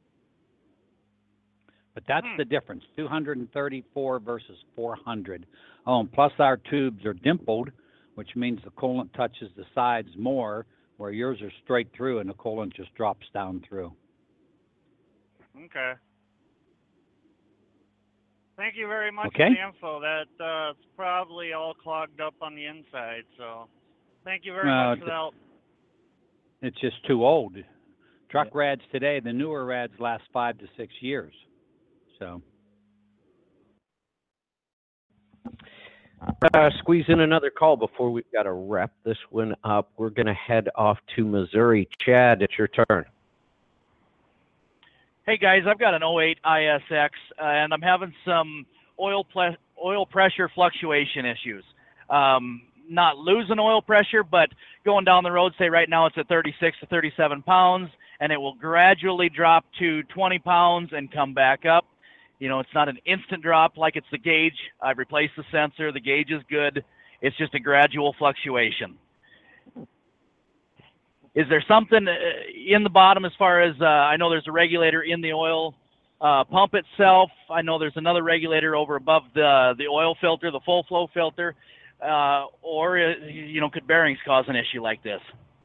But that's the difference, 234 versus 400. Oh, and plus our tubes are dimpled, which means the coolant touches the sides more, where yours are straight through and the coolant just drops down through. Okay. Thank you very much Okay. for the info. That's probably all clogged up on the inside, so thank you very much for the help. It's just too old. Truck rads today, the newer rads last 5 to 6 years. So Squeeze in another call before we've got to wrap this one up. We're going to head off to Missouri. Chad, it's your turn. Hey guys, I've got an 08 ISX and I'm having some oil pressure fluctuation issues. Not losing oil pressure, but going down the road, say right now it's at 36 to 37 pounds, and it will gradually drop to 20 pounds and come back up. You know, it's not an instant drop like it's the gauge. I've replaced the sensor. The gauge is good. It's just a gradual fluctuation. Is there something in the bottom as far as, I know there's a regulator in the oil pump itself. I know there's another regulator over above the oil filter, the full flow filter, or, you know, could bearings cause an issue like this?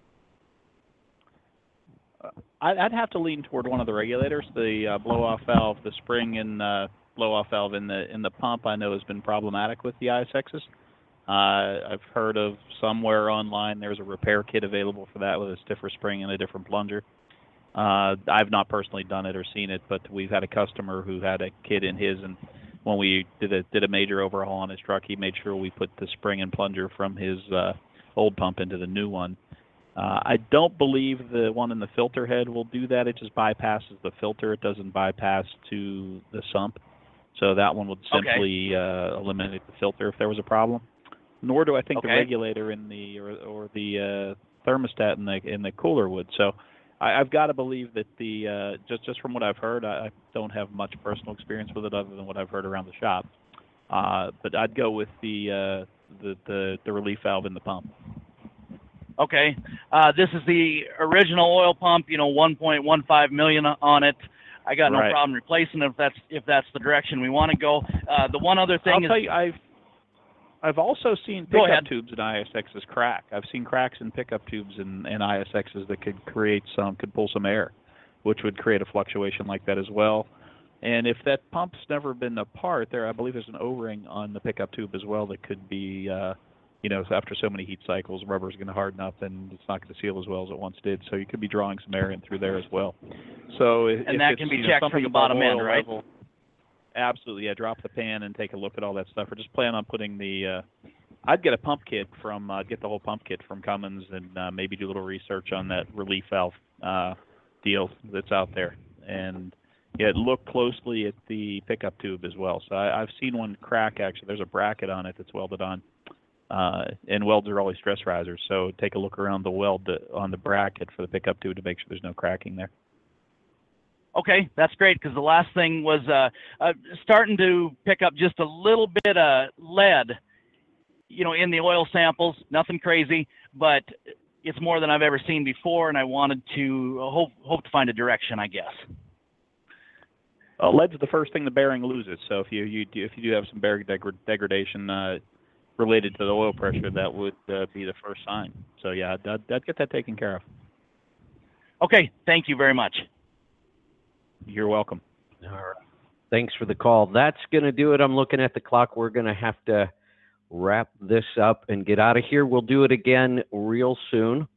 I'd have to lean toward one of the regulators. The blow-off valve, the spring and blow-off valve in the pump, I know has been problematic with the ISXs. I've heard of somewhere online there's a repair kit available for that with a stiffer spring and a different plunger. I've not personally done it or seen it, but we've had a customer who had a kit in his, and when we did a major overhaul on his truck, he made sure we put the spring and plunger from his old pump into the new one. I don't believe the one in the filter head will do that. It just bypasses the filter. It doesn't bypass to the sump. So that one would simply eliminate the filter if there was a problem. Nor do I think the regulator in the or the thermostat in the cooler would. So I've got to believe that the just from what I've heard, I don't have much personal experience with it other than what I've heard around the shop. But I'd go with the relief valve in the pump. Okay. This is the original oil pump, you know, 1.15 million on it. I got no problem replacing it if that's the direction we want to go. The one other thing I'll tell you, I've also seen pickup tubes in ISXs crack. I've seen cracks in pickup tubes in ISXs that could pull some air, which would create a fluctuation like that as well. And if that pump's never been apart, I believe there's an O-ring on the pickup tube as well that could be, you know, after so many heat cycles, rubber's going to harden up and it's not going to seal as well as it once did. So you could be drawing some air in through there as well. So and that can be checked from the bottom end, right? Level, absolutely, yeah. Drop the pan and take a look at all that stuff. Or just plan on putting the. I'd get a pump kit from. Get the whole pump kit from Cummins and maybe do a little research on that relief valve deal that's out there. And yeah, look closely at the pickup tube as well. So I've seen one crack actually. There's a bracket on it that's welded on. And welds are always stress risers, so take a look around the weld on the bracket for the pickup tube to make sure there's no cracking there. Okay, that's great, because the last thing was starting to pick up just a little bit of lead, you know, in the oil samples. Nothing crazy, but it's more than I've ever seen before, and I wanted to hope to find a direction, I guess. Lead's the first thing the bearing loses. So if you do have some bearing degradation related to the oil pressure, that would be the first sign. So yeah, I'd get that taken care of. Okay, thank you very much. You're welcome. All right. Thanks for the call. That's going to do it. I'm looking at the clock. We're going to have to wrap this up and get out of here. We'll do it again real soon.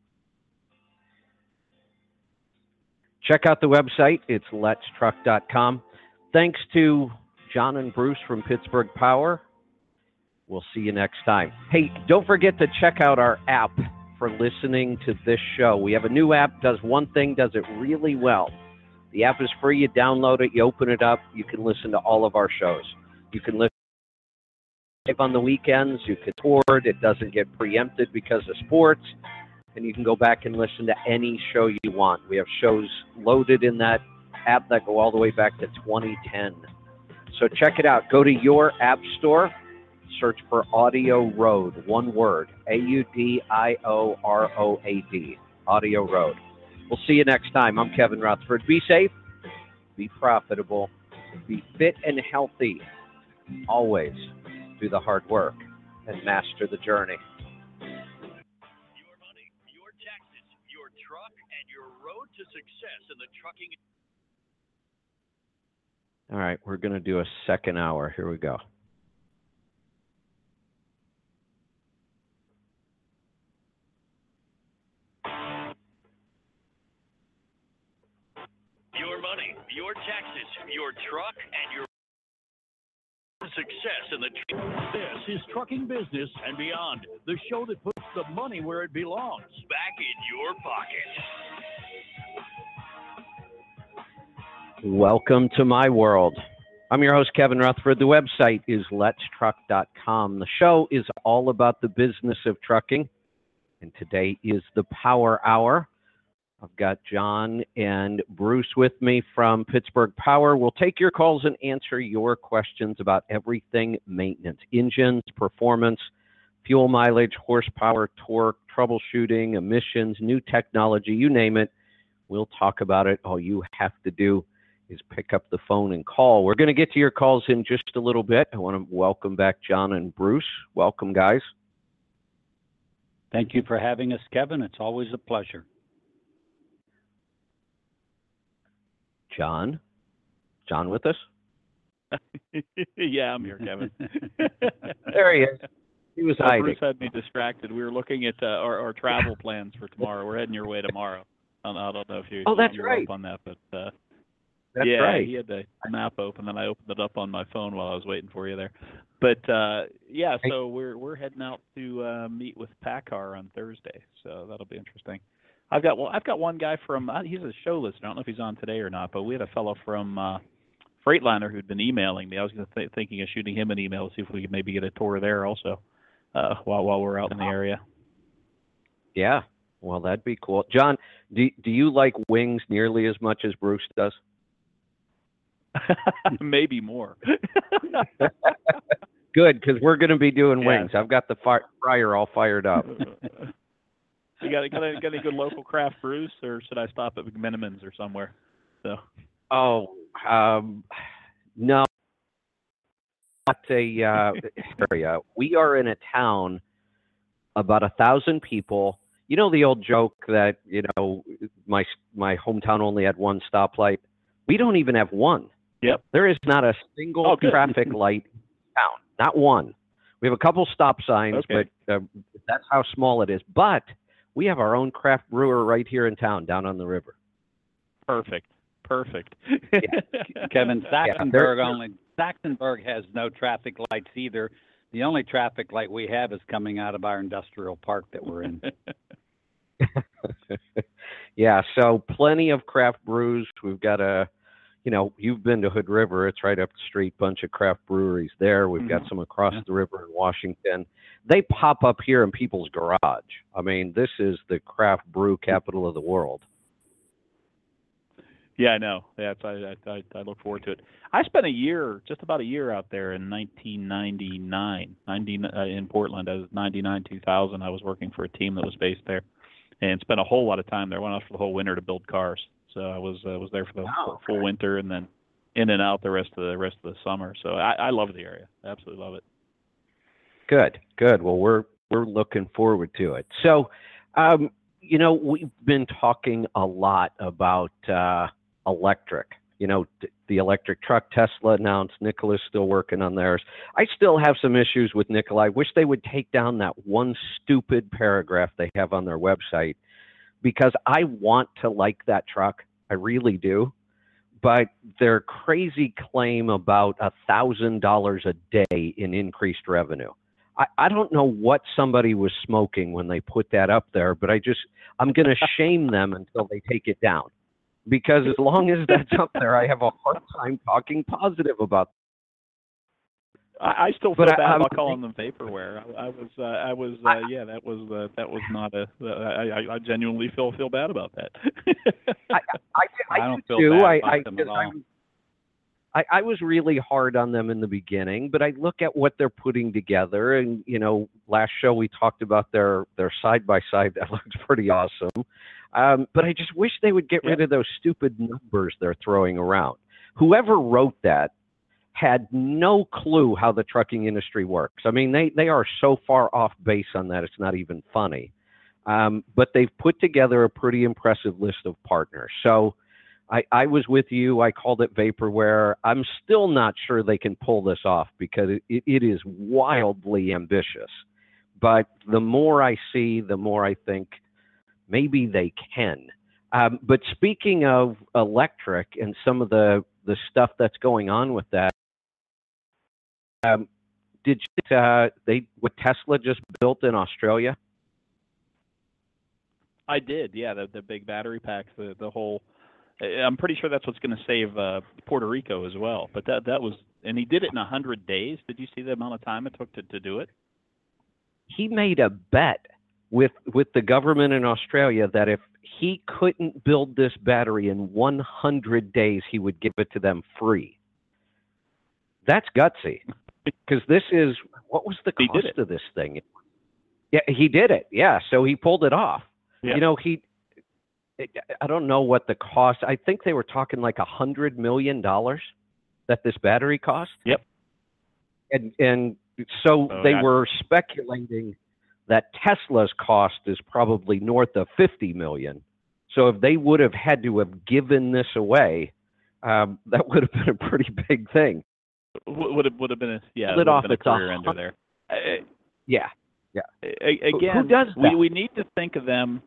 Check out the website. It's letstruck.com. Thanks to John and Bruce from Pittsburgh Power. We'll see you next time. Hey, don't forget to check out our app for listening to this show. We have a new app, does one thing, does it really well. The app is free. You download it, you open it up, you can listen to all of our shows. You can listen live on the weekends, you can record, it doesn't get preempted because of sports, and you can go back and listen to any show you want. We have shows loaded in that app that go all the way back to 2010. So check it out. Go to your app store, search for Audio Road, one word, AUDIOROAD, Audio Road. We'll see you next time. I'm Kevin Rutherford. Be safe, be profitable, be fit and healthy. Always do the hard work and master the journey. Your money, your taxes, your truck, and your road to success in the trucking. All right, we're going to do a second hour. Here we go. Your money, your taxes, your truck, and your success in the. This is Trucking Business and Beyond, the show that puts the money where it belongs, back in your pocket. Welcome to my world. I'm your host, Kevin Rutherford. The website is letstruck.com. The show is all about the business of trucking, and today is the Power Hour. I've got John and Bruce with me from Pittsburgh Power. We'll take your calls and answer your questions about everything maintenance, engines, performance, fuel mileage, horsepower, torque, troubleshooting, emissions, new technology, you name it. We'll talk about it. All you have to do is pick up the phone and call. We're going to get to your calls in just a little bit. I want to welcome back John and Bruce. Welcome, guys. Thank you for having us, Kevin. It's always a pleasure. John with us? Yeah, I'm here, Kevin. There he is. He was hiding. Bruce had me distracted. We were looking at our travel plans for tomorrow. We're heading your way tomorrow. I don't know if you're right. up on that, but That's yeah, right. He had the map open, and I opened it up on my phone while I was waiting for you there. But yeah, so we're heading out to meet with PACCAR on Thursday, so that'll be interesting. I've got one guy from he's a show listener. I don't know if he's on today or not, but we had a fellow from Freightliner who'd been emailing me. I was thinking of shooting him an email to see if we could maybe get a tour there also while we're out in the area. Yeah, well, that'd be cool. John, do you like wings nearly as much as Bruce does? Maybe more. Good, because we're going to be doing wings. I've got the fryer all fired up. You got any good local craft brews, or should I stop at McMenamins or somewhere? So. No. Not a area. We are in a town about 1,000 people. You know the old joke that my hometown only had one stoplight. We don't even have one. Yep. There is not a single traffic light in town. Not one. We have a couple stop signs, but that's how small it is. But we have our own craft brewer right here in town, down on the river. Perfect. Yeah. Kevin, Saxonburg has no traffic lights either. The only traffic light we have is coming out of our industrial park that we're in. Yeah, so plenty of craft brews. We've got you've been to Hood River. It's right up the street, bunch of craft breweries there. We've got some across the river in Washington. They pop up here in people's garage. I mean, this is the craft brew capital of the world. Yeah, I know. Yeah, I look forward to it. I spent just about a year out there in 1999, in Portland. I was 99, 2000. I was working for a team that was based there, and spent a whole lot of time there. Went out for the whole winter to build cars. So I was there for the full winter, and then in and out the rest of the summer. So I love the area. I absolutely love it. Good. Well, we're looking forward to it. So, we've been talking a lot about electric. The electric truck Tesla announced. Nikola's still working on theirs. I still have some issues with Nikola. I wish they would take down that one stupid paragraph they have on their website, because I want to like that truck. I really do. But their crazy claim about $1,000 a day in increased revenue. I don't know what somebody was smoking when they put that up there, but I'm going to shame them until they take it down. Because as long as that's up there, I have a hard time talking positive about it. I still feel bad about calling them vaporware. That was not I genuinely feel bad about that. I don't do feel too. bad about them at all. I was really hard on them in the beginning, but I look at what they're putting together, and last show we talked about their side by side. That looks pretty awesome. But I just wish they would get rid of those stupid numbers they're throwing around. Whoever wrote that had no clue how the trucking industry works. I mean, they are so far off base on that, it's not even funny. But they've put together a pretty impressive list of partners. So I was with you. I called it vaporware. I'm still not sure they can pull this off, because it is wildly ambitious. But the more I see, the more I think maybe they can. But speaking of electric and some of the stuff that's going on with that, did what Tesla just built in Australia? I did, yeah. The big battery packs, the whole. I'm pretty sure that's what's going to save Puerto Rico as well. But that was, and he did it in 100 days. Did you see the amount of time it took to do it? He made a bet with the government in Australia that if he couldn't build this battery in 100 days, he would give it to them free. That's gutsy, because this is, what was the cost of this thing? Yeah, he did it. Yeah, so he pulled it off. Yeah. I don't know what the cost. I think they were talking like $100 million that this battery cost. Yep. And so they were speculating that Tesla's cost is probably north of $50 million. So if they would have had to have given this away, that would have been a pretty big thing. Would have been a career ender there. Yeah. Again, who does that? We need to think of them.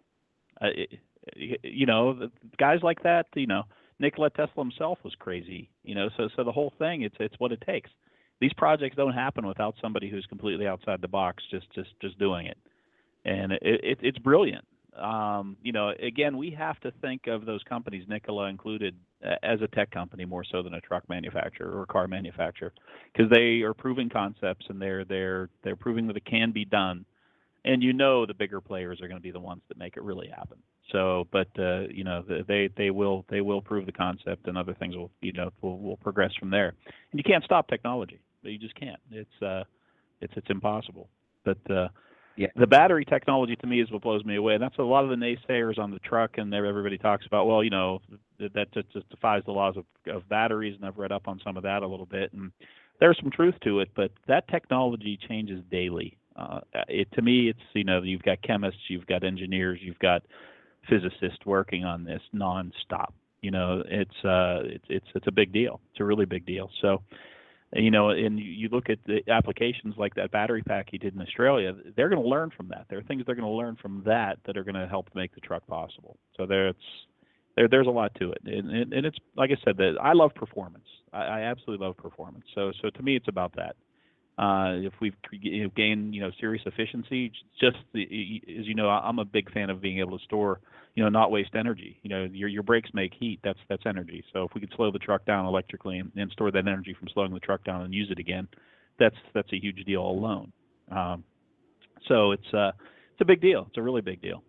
The guys like that. Nikola Tesla himself was crazy. So the whole thing, it's what it takes. These projects don't happen without somebody who's completely outside the box, just doing it, and it's brilliant. Again, we have to think of those companies, Nikola included, as a tech company more so than a truck manufacturer or car manufacturer, because they are proving concepts and they're proving that it can be done. And the bigger players are going to be the ones that make it really happen. So, but they will prove the concept, and other things will progress from there. And you can't stop technology. You just can't. It's impossible. But the battery technology to me is what blows me away. And that's a lot of the naysayers on the truck, and everybody talks about, that just defies the laws of batteries. And I've read up on some of that a little bit, and there's some truth to it. But that technology changes daily. To me, it's you've got chemists, you've got engineers, you've got physicists working on this nonstop. It's a big deal. It's a really big deal. So, and you look at the applications like that battery pack he did in Australia, they're going to learn from that. There are things they're going to learn from that are going to help make the truck possible. So there's a lot to it, and it's like I said, that I love performance. I absolutely love performance. So to me, it's about that. If we've gained serious efficiency, as I'm a big fan of being able to store, not waste energy. Your brakes make heat. That's energy. So if we could slow the truck down electrically and store that energy from slowing the truck down and use it again, that's a huge deal alone. So it's a big deal. It's a really big deal.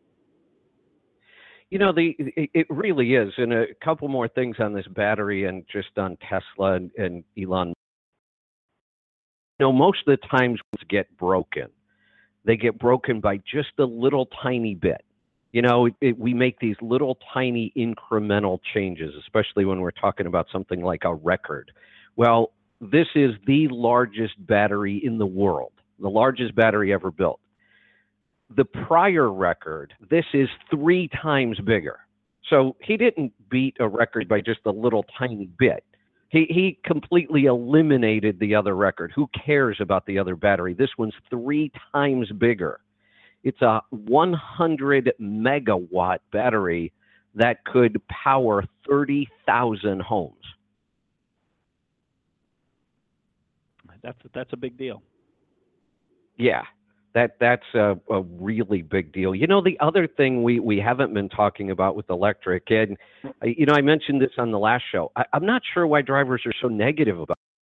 It really is. And a couple more things on this battery and just on Tesla and Elon. Most of the times ones get broken. They get broken by just a little tiny bit. You know, we make these little tiny incremental changes, especially when we're talking about something like a record. Well, this is the largest battery in the world, the largest battery ever built. The prior record, this is 3 times bigger. So he didn't beat a record by just a little tiny bit. He completely eliminated the other record. Who cares about the other battery? This one's 3 times bigger. It's a 100 megawatt battery that could power 30,000 homes. That's a big deal. Yeah, that's a really big deal. You know, the other thing we haven't been talking about with electric, and you know, I mentioned this on the last show. I'm not sure why drivers are so negative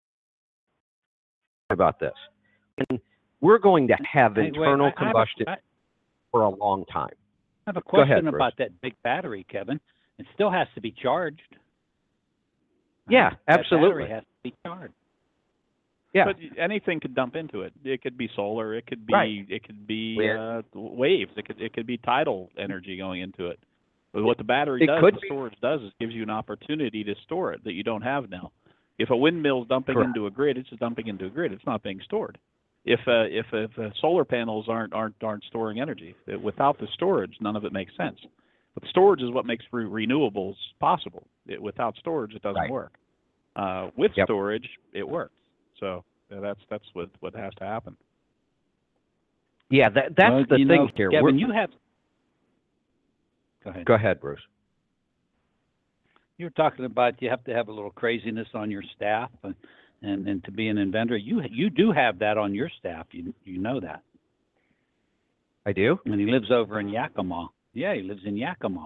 about this. And we're going to have internal combustion for a long time. I have a question about that big battery, Kevin. It still has to be charged. Yeah, absolutely. That battery has to be charged. Yeah, but anything could dump into it. It could be solar. It could be waves. It could be tidal energy going into it. But what the battery does, the storage does, is gives you an opportunity to store it that you don't have now. If a windmill's dumping into a grid, it's just dumping into a grid. It's not being stored. If solar panels aren't storing energy, without the storage, none of it makes sense. But storage is what makes renewables possible. Without storage, it doesn't work. With storage, it works. So that's what has to happen. Yeah, that's the thing here. Kevin, you have. Go ahead. Go ahead, Bruce. You were talking about you have to have a little craziness on your staff, and to be an inventor, you do have that on your staff. You know that. I do. And he lives over in Yakima. Yeah, he lives in Yakima.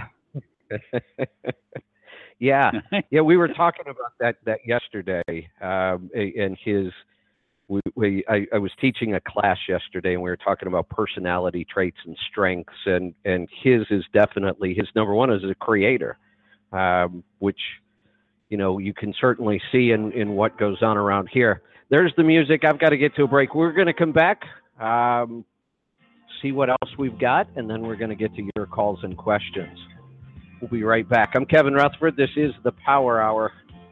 Yeah, we were talking about that yesterday, and his. I was teaching a class yesterday, and we were talking about personality traits and strengths, and his is definitely his number one is a creator, which, you know, you can certainly see in what goes on around here. There's the music. I've got to get to a break. We're going to come back, see what else we've got, and then we're going to get to your calls and questions. We'll be right back. I'm Kevin Rutherford. This is the Power Hour.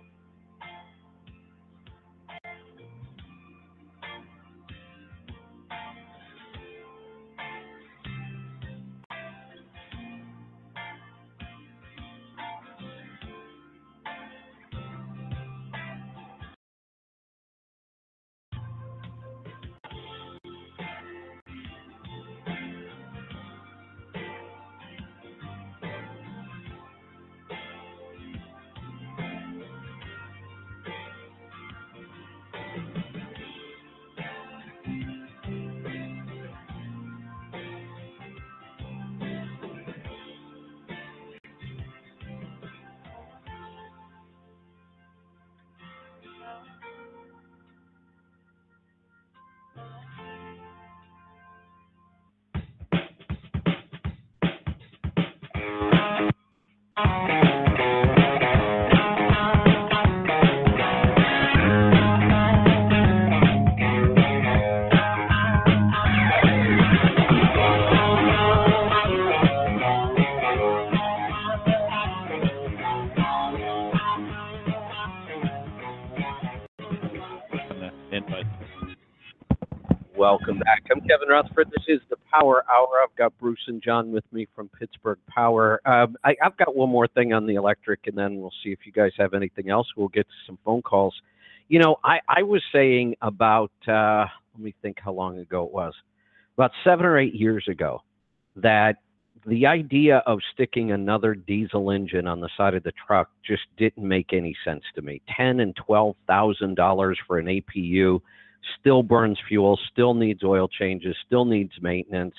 Welcome back. I'm Kevin Rutherford. This is the Power Hour. I've got Bruce and John with me from Pittsburgh Power. I've got one more thing on the electric, and then we'll see if you guys have anything else. We'll get to some phone calls. You know, I was saying about, let me think how long ago it was, about 7 or 8 years ago, that the idea of sticking another diesel engine on the side of the truck just didn't make any sense to me. $10,000 and $12,000 for an APU. Still burns fuel, still needs oil changes, still needs maintenance.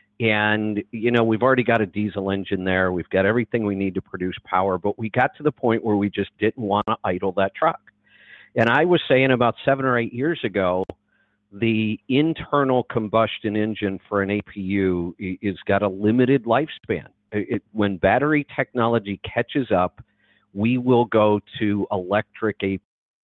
And, you know, we've already got a diesel engine there. We've got everything we need to produce power, but we got to the point where we just didn't want to idle that truck. And I was saying about 7 or 8 years ago, the internal combustion engine for an APU is got a limited lifespan. When battery technology catches up, we will go to electric APU.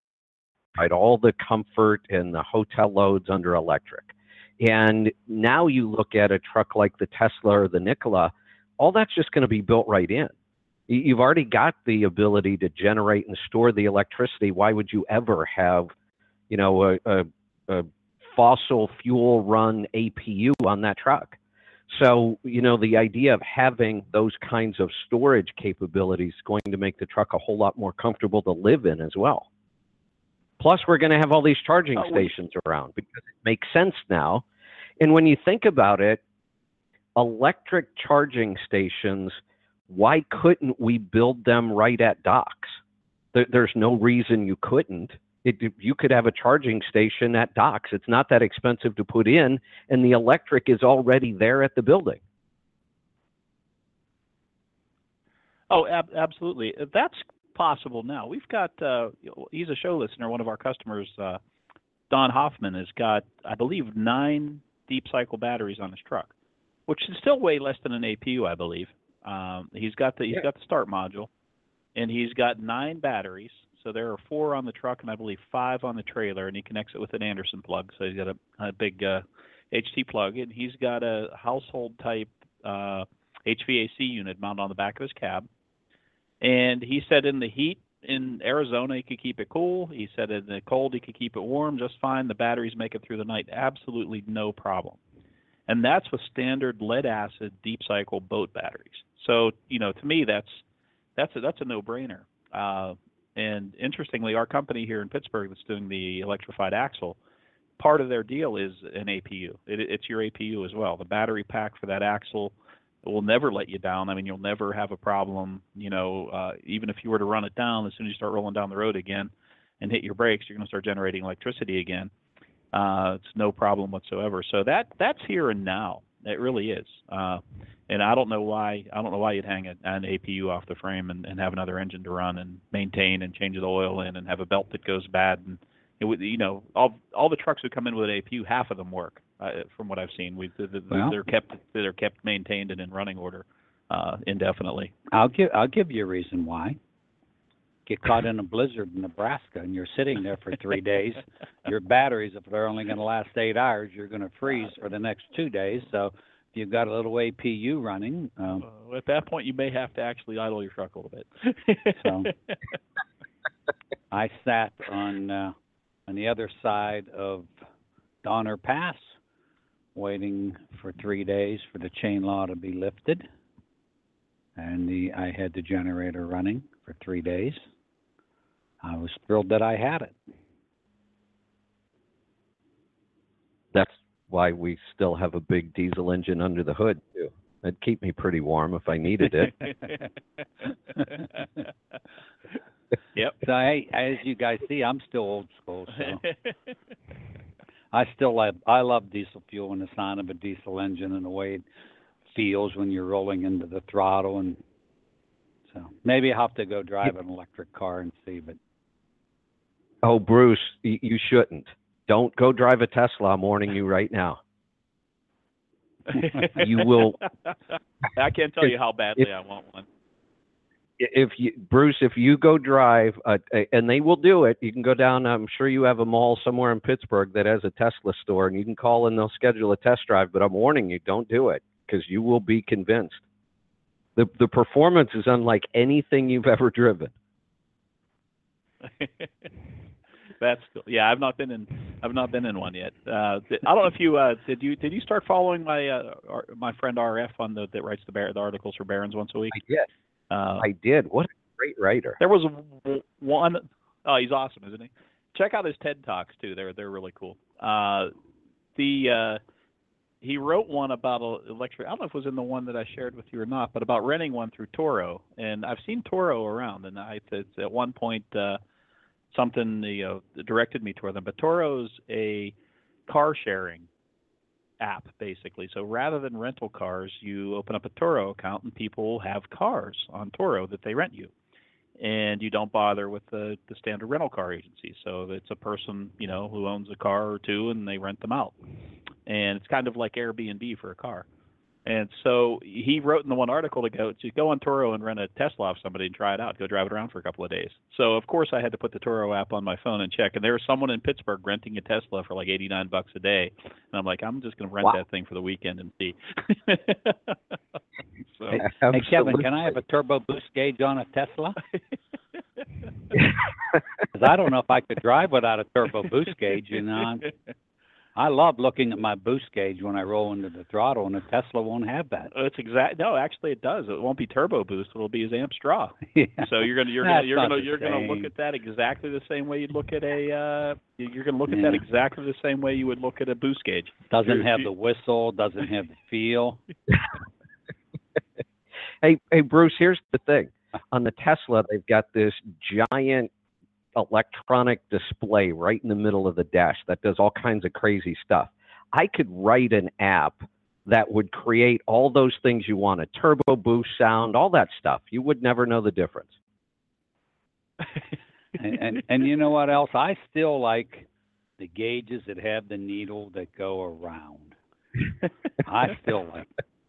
Right, all the comfort and the hotel loads under electric. And now you look at a truck like the Tesla or the Nikola, all that's just going to be built right in. You've already got the ability to generate and store the electricity. Why would you ever have, a fossil fuel run APU on that truck? So, the idea of having those kinds of storage capabilities is going to make the truck a whole lot more comfortable to live in as well. Plus, we're going to have all these charging stations around because it makes sense now. And when you think about it, electric charging stations, why couldn't we build them right at docks? There's no reason you couldn't. You could have a charging station at docks. It's not that expensive to put in, and the electric is already there at the building. Oh, absolutely. That's possible now. We've got, he's a show listener, one of our customers, Don Hoffman, has got, I believe, 9 deep cycle batteries on his truck, which is still way less than an APU, I believe. He's got the start module, and he's got 9 batteries. So there are 4 on the truck and I believe 5 on the trailer, and he connects it with an Anderson plug. So he's got a big HT plug, and he's got a household type HVAC unit mounted on the back of his cab. And he said in the heat in Arizona he could keep it cool. He said in the cold he could keep it warm just fine. The batteries make it through the night absolutely no problem. And that's with standard lead acid deep cycle boat batteries. So to me that's a no-brainer. And interestingly, our company here in Pittsburgh that's doing the electrified axle, part of their deal is an APU. It's your APU as well. The battery pack for that axle will never let you down. I mean, you'll never have a problem. Even if you were to run it down, as soon as you start rolling down the road again and hit your brakes, you're going to start generating electricity again. It's no problem whatsoever. So that's here and now. It really is. And I don't know why you'd hang an APU off the frame and have another engine to run and maintain and change the oil in and have a belt that goes bad. And all the trucks that come in with an APU, half of them work. From what I've seen, they're kept maintained and in running order indefinitely. I'll give you a reason why. Get caught in a blizzard in Nebraska and you're sitting there for 3 days. Your batteries, if they're only going to last 8 hours, you're going to freeze for the next 2 days. So if you've got a little APU running, at that point you may have to actually idle your truck a little bit. So I sat on the other side of Donner Pass, waiting for 3 days for the chain law to be lifted, and I had the generator running for 3 days. I was thrilled that I had it. That's why we still have a big diesel engine under the hood, too. It'd keep me pretty warm if I needed it. Yep. So, as you guys see, I'm still old school. So I love diesel fuel and the sound of a diesel engine and the way it feels when you're rolling into the throttle. And so maybe I'll have to go drive an electric car and see. But oh, Bruce, you shouldn't. Don't go drive a Tesla. I'm warning you right now. You will. I can't tell you how badly I want one. Bruce, if you go drive, and they will do it, you can go down. I'm sure you have a mall somewhere in Pittsburgh that has a Tesla store, and you can call and they'll schedule a test drive. But I'm warning you, don't do it because you will be convinced. The performance is unlike anything you've ever driven. That's cool. Yeah, I've not been in one yet. I don't know if you did you start following my friend RF on that writes the articles for Barron's once a week? I did. I did. What a great writer. There was one. Oh, he's awesome, isn't he? Check out his TED Talks too. They're really cool. He wrote one about electric. I don't know if it was in the one that I shared with you or not, but about renting one through Toro. And I've seen Toro around, and it's at one point something directed me toward them. But Toro's a car sharing app basically. So rather than rental cars, you open up a Toro account and people have cars on Toro that they rent you, and you don't bother with the standard rental car agency. So it's a person who owns a car or two and they rent them out, and it's kind of like Airbnb for a car. And so he wrote in the one article to go on Toro and rent a Tesla off somebody and try it out, go drive it around for a couple of days. So of course I had to put the Toro app on my phone and check, and there was someone in Pittsburgh renting a Tesla for like $89 a day, and I'm like, I'm just going to rent that thing for the weekend and see. So, Hey, Absolutely. Kevin, can I have a turbo boost gauge on a Tesla? Because I don't know if I could drive without a turbo boost gauge. You know, I love looking at my boost gauge when I roll into the throttle, and the Tesla won't have that. it's no, actually it does. It won't be turbo boost. It'll be his amp straw. Yeah. So you're That's gonna not look the at that exactly the same way you'd look at a you're gonna look at Yeah. that exactly the same way you would look at a boost gauge. Doesn't have the whistle, doesn't have the feel. Hey, Bruce, here's the thing. On the Tesla, they've got this giant electronic display right in the middle of the dash that does all kinds of crazy stuff. I could write an app that would create all those things you want, a turbo boost sound, all that stuff. You would never know the difference. And you know what else? I still like the gauges that have the needle that go around. I still like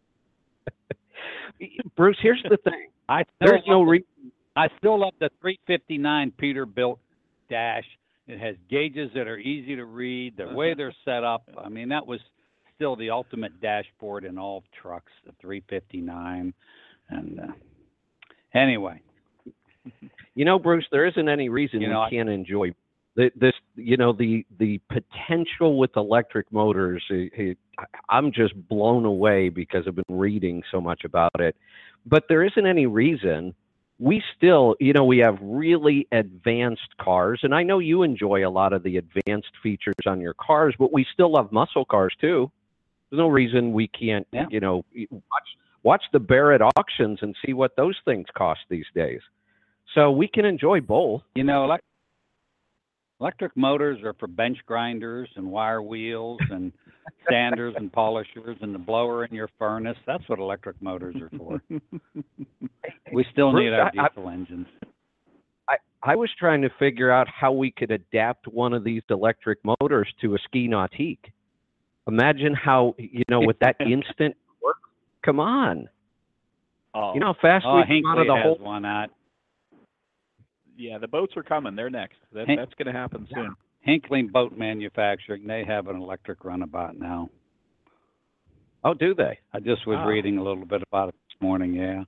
Bruce, here's the thing. I There's no reason. I still love the 359 Peterbilt dash. It has gauges that are easy to read. The way they're set up, I mean, that was still the ultimate dashboard in all trucks, the 359. And anyway. You know, Bruce, there isn't any reason You know, we can't enjoy this. You know, the potential with electric motors. I'm just blown away because I've been reading so much about it. But there isn't any reason. We still, you know, we have really advanced cars, and I know you enjoy a lot of the advanced features on your cars, but we still love muscle cars too. There's no reason we can't, you know, watch the Barrett auctions and see what those things cost these days. So we can enjoy both. You know, electric motors are for bench grinders and wire wheels and sanders and polishers and the blower in your furnace. That's what electric motors are for. We still need our diesel engines. I was trying to figure out how we could adapt one of these electric motors to a Ski Nautique. Imagine how, you know, with that instant work. Come on. Oh. You know how fast we come out of the has whole. one out. Yeah, the boats are coming. They're next. That's going to happen soon. Hinckley Boat Manufacturing, they have an electric runabout now. Oh, do they? I just was reading a little bit about it this morning. Yeah.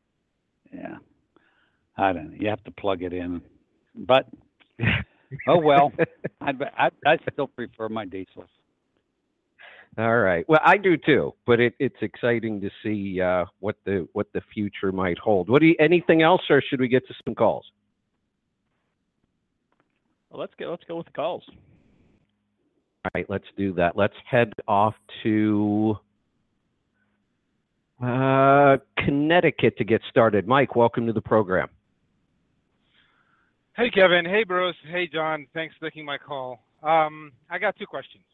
I don't know. You have to plug it in, but oh well. I still prefer my diesels. All right. Well, I do too, but it's exciting to see what the future might hold. Anything else, or should we get to some calls? Well, let's go with the calls. All right, let's do that. Let's head off to Connecticut to get started. Mike, welcome to the program. Hey, Kevin. Hey, Bruce. Hey, John. Thanks for taking my call. I got two questions.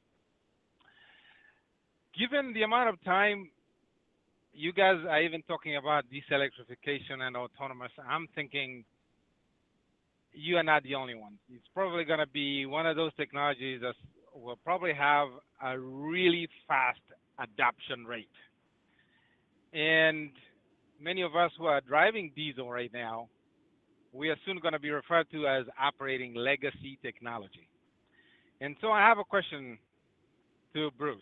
Given the amount of time you guys are even talking about diesel-electrification and autonomous, I'm thinking you are not the only one. It's probably going to be one of those technologies that will probably have a really fast adoption rate. And many of us who are driving diesel right now, we are soon going to be referred to as operating legacy technology. And so I have a question to Bruce.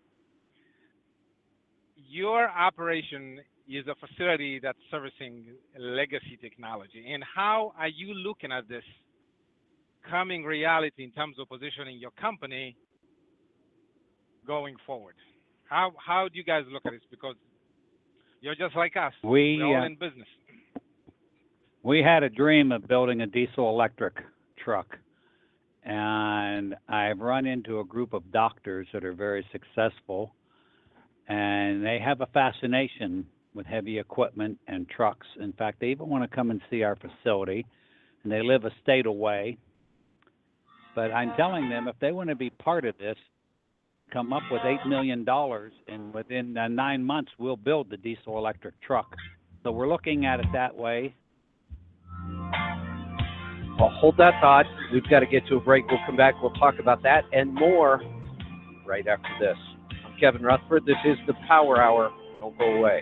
Your operation is a facility that's servicing legacy technology. And how are you looking at this coming reality in terms of positioning your company going forward? How do you guys look at this? Because you're just like us. We're all in business. We had a dream of building a diesel electric truck. And I've run into a group of doctors that are very successful, and they have a fascination with heavy equipment and trucks. In fact, they even want to come and see our facility, and they live a state away. But I'm telling them if they want to be part of this, come up with $8 million, and within 9 months, we'll build the diesel electric truck. So we're looking at it that way. Well, hold that thought. We've got to get to a break. We'll come back. We'll talk about that and more right after this. I'm Kevin Rutherford. This is the Power Hour. Don't go away.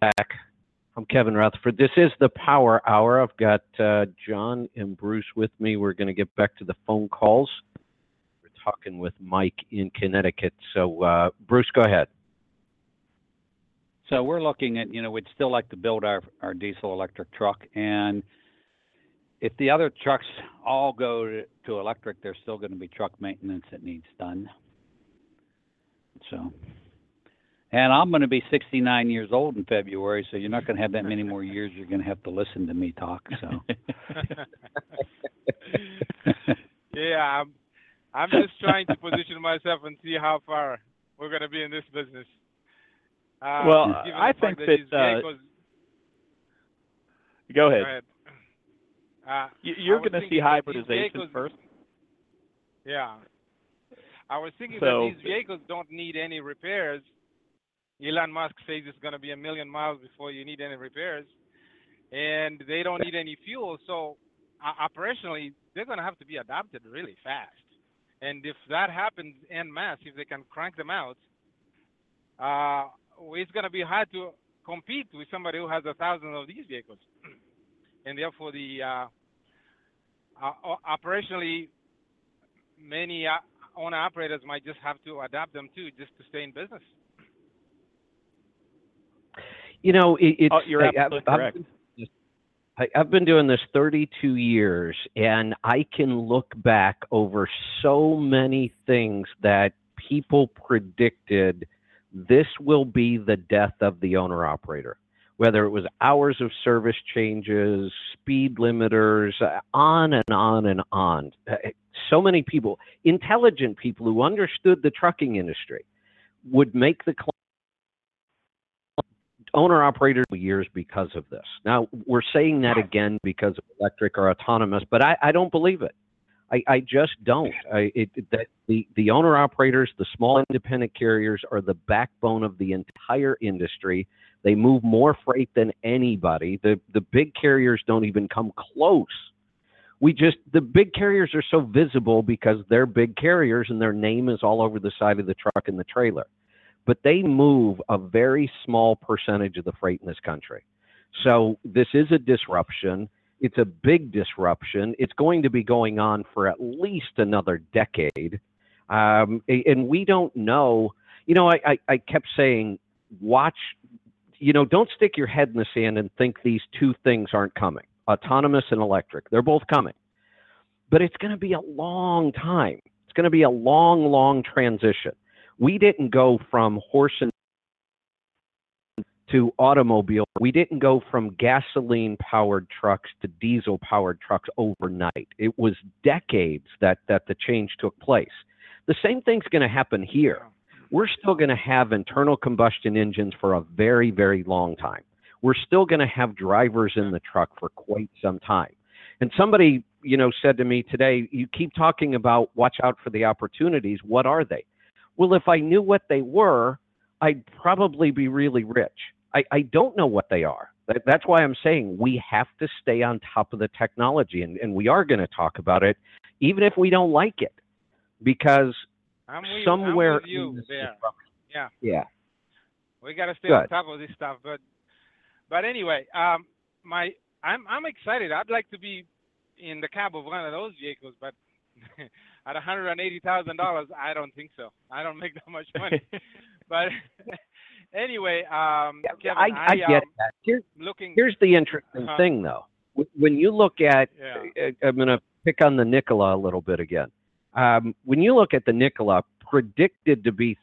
back. I'm Kevin Rutherford. This is the Power Hour. I've got John and Bruce with me. We're going to get back to the phone calls. We're talking with Mike in Connecticut. So, Bruce, go ahead. So we're looking at, we'd still like to build our diesel electric truck. And if the other trucks all go to electric, there's still going to be truck maintenance that needs done. So, and I'm going to be 69 years old in February, so you're not going to have that many more years you're going to have to listen to me talk. So, yeah, I'm just trying to position myself and see how far we're going to be in this business. Well, I think that vehicles... Go ahead. You're I was going to see thinking that hybridization vehicles- first. Yeah. I was thinking So- that these vehicles don't need any repairs. Elon Musk says it's going to be 1 million miles before you need any repairs. And they don't need any fuel. So operationally, they're going to have to be adopted really fast. And if that happens en masse, if they can crank them out, it's going to be hard to compete with somebody who has 1,000 of these vehicles. And therefore, the operationally, many owner-operators might just have to adapt them too, just to stay in business. You're absolutely correct. I've been doing this 32 years, and I can look back over so many things that people predicted this will be the death of the owner-operator, whether it was hours of service changes, speed limiters, on and on and on. So many people, intelligent people who understood the trucking industry, would make the owner-operator years because of this. Now, we're saying that again because of electric or autonomous, but I don't believe it. I just don't. The owner-operators, the small independent carriers, are the backbone of the entire industry. They move more freight than anybody. The big carriers don't even come close. The big carriers are so visible because they're big carriers and their name is all over the side of the truck and the trailer. But they move a very small percentage of the freight in this country. So this is a disruption. It's a big disruption. It's going to be going on for at least another decade. And we don't know. I kept saying, watch, don't stick your head in the sand and think these two things aren't coming. Autonomous and electric. They're both coming. But it's going to be a long time. It's going to be a long, long transition. We didn't go from horse and to automobile. We didn't go from gasoline-powered trucks to diesel-powered trucks overnight. It was decades that the change took place. The same thing's going to happen here. We're still going to have internal combustion engines for a very, very long time. We're still going to have drivers in the truck for quite some time. And somebody, said to me today, you keep talking about watch out for the opportunities. What are they? Well, if I knew what they were, I'd probably be really rich. I don't know what they are. That's why I'm saying we have to stay on top of the technology, and we are going to talk about it, even if we don't like it, because somewhere I'm with you there. Yeah. We got to stay on top of this stuff. But anyway, I'm excited. I'd like to be in the cab of one of those vehicles, but at $180,000, I don't think so. I don't make that much money. But anyway, Kevin, I get that. Here's the interesting thing, though. When you look at, I'm going to pick on the Nikola a little bit again. When you look at the Nikola, predicted to be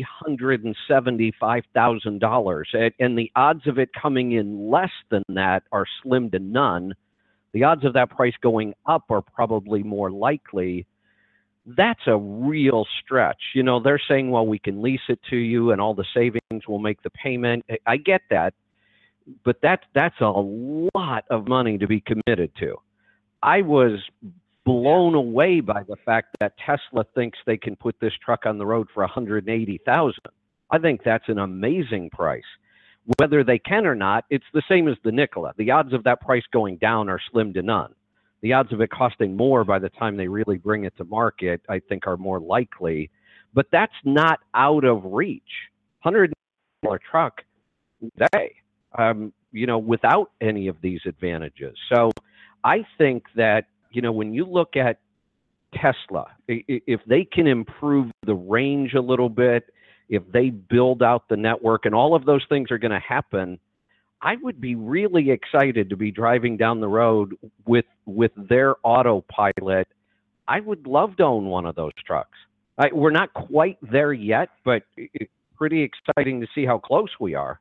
$375,000, and the odds of it coming in less than that are slim to none. The odds of that price going up are probably more likely. That's a real stretch. They're saying, well, we can lease it to you and all the savings will make the payment. I get that, but that's a lot of money to be committed to. I was blown away by the fact that Tesla thinks they can put this truck on the road for $180,000. I think that's an amazing price. Whether they can or not, it's the same as the Nikola. The odds of that price going down are slim to none. The odds of it costing more by the time they really bring it to market, I think, are more likely. But that's not out of reach. $100 truck, without any of these advantages. So I think that, when you look at Tesla, if they can improve the range a little bit, if they build out the network, and all of those things are going to happen, I would be really excited to be driving down the road with their autopilot. I would love to own one of those trucks. We're not quite there yet, but it's pretty exciting to see how close we are.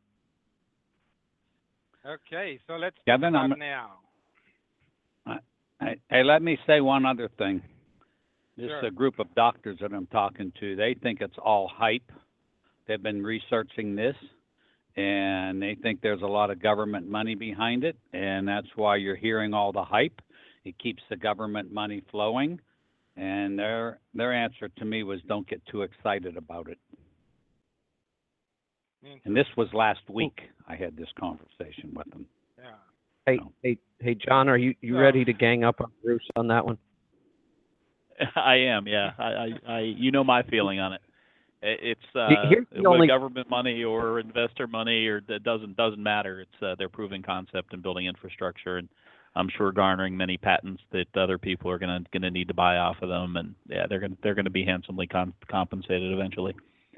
Okay, so let's Kevin, start now. Hey, let me say one other thing. This Sure. group of doctors that I'm talking to, they think it's all hype. They've been researching this, and they think there's a lot of government money behind it, and that's why you're hearing all the hype. It keeps the government money flowing, and their answer to me was, don't get too excited about it. And this was last week. I had this conversation with them. Yeah. Hey, John, are you ready to gang up on Bruce on that one? I am, yeah. I my feeling on it. It's Here's the only government money or investor money, or that doesn't matter. It's their proven concept and building infrastructure, and I'm sure garnering many patents that other people are gonna need to buy off of them, and yeah, they're gonna be handsomely compensated eventually.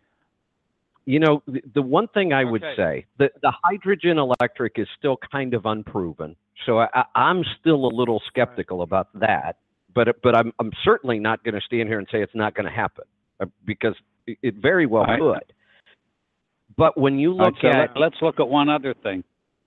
The one thing I would say, the hydrogen electric is still kind of unproven, so I'm still a little skeptical about that. But I'm certainly not going to stand here and say it's not going to happen, because it very well could. But when you look let's look at one other thing.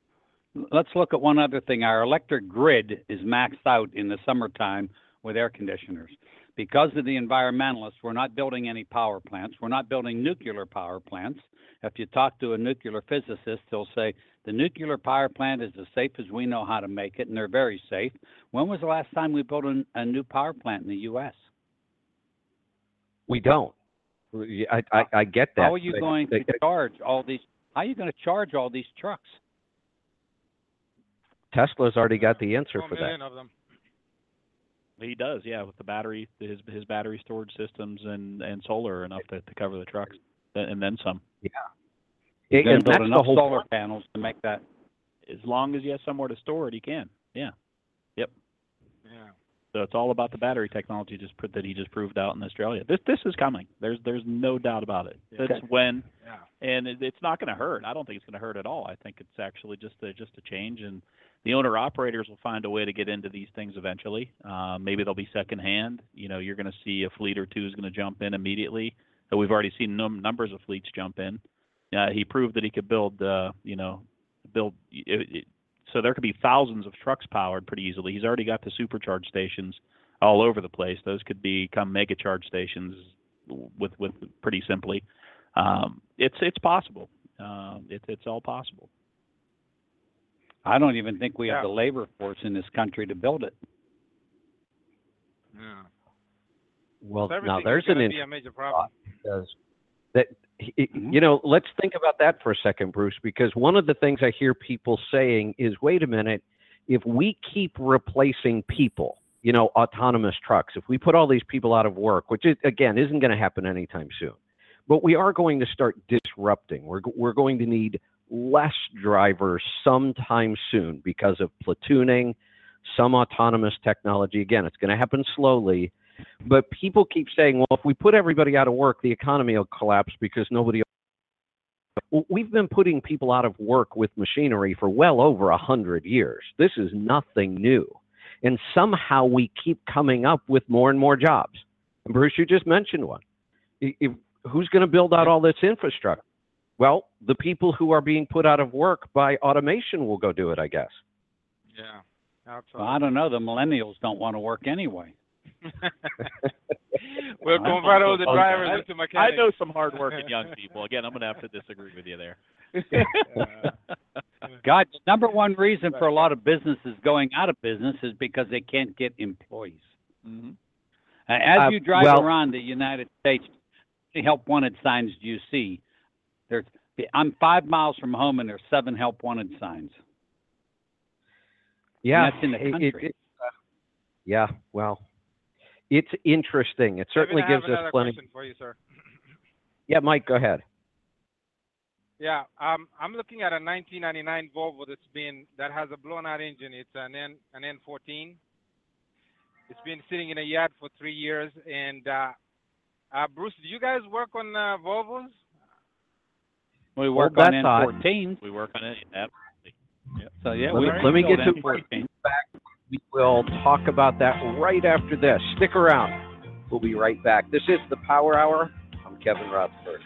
Our electric grid is maxed out in the summertime with air conditioners. Because of the environmentalists, we're not building any power plants. We're not building nuclear power plants. If you talk to a nuclear physicist, they'll say the nuclear power plant is as safe as we know how to make it, and they're very safe. When was the last time we built a new power plant in the U.S.? We don't. I get that. How are you going to charge all these? How are you going to charge all these trucks? Tesla's already got the answer for that. Of them. He does, yeah, with the battery, his battery storage systems and solar enough to cover the trucks, and then some. Yeah. And that's enough solar panels to make that. As long as he has somewhere to store it, he can. Yeah. Yep. Yeah. So it's all about the battery technology that he just proved out in Australia. This is coming. There's no doubt about it. Yeah. That's when, yeah. And it's not going to hurt. I don't think it's going to hurt at all. I think it's actually just a change, and the owner operators will find a way to get into these things eventually. Maybe they'll be secondhand. You're going to see a fleet or two is going to jump in immediately. So we've already seen numbers of fleets jump in. He proved that he could build. So there could be thousands of trucks powered pretty easily. He's already got the supercharge stations all over the place. Those could become mega charge stations with pretty simply. It's possible. It's all possible. I don't even think we have the labor force in this country to build it. Yeah. Well, So now there's an be a major problem. Let's think about that for a second, Bruce, because one of the things I hear people saying is, wait a minute, if we keep replacing people, autonomous trucks, if we put all these people out of work, which again isn't going to happen anytime soon, but we are going to start disrupting. We're going to need less drivers sometime soon because of platooning, some autonomous technology. Again, it's going to happen slowly. But people keep saying, well, if we put everybody out of work, the economy will collapse because nobody. Well, we've been putting people out of work with machinery for well over 100 years. This is nothing new. And somehow we keep coming up with more and more jobs. And Bruce, you just mentioned one. Who's going to build out all this infrastructure? Well, the people who are being put out of work by automation will go do it, I guess. Yeah, absolutely. Well, I don't know. The millennials don't want to work anyway. We'll convert all the drivers into mechanics. I know some hardworking young people. Again, I'm going to have to disagree with you there. God, the number one reason for a lot of businesses going out of business is because they can't get employees. Mm-hmm. As you drive around the United States, how many help wanted signs do you see? I'm 5 miles from home, and there's 7 help wanted signs. Yeah, and that's in the country. Well, it's interesting. It certainly gives us plenty. Question for you, sir. Yeah, Mike, go ahead. Yeah, I'm looking at a 1999 Volvo that has a blown-out engine. It's an N14. It's been sitting in a yard for 3 years. And Bruce, do you guys work on Volvos? We work on N14s. We work on it. Absolutely. Yep. So yeah, let me get to N14. back. We will talk about that right after this. Stick around. We'll be right back. This is the Power Hour. I'm Kevin Rutherford.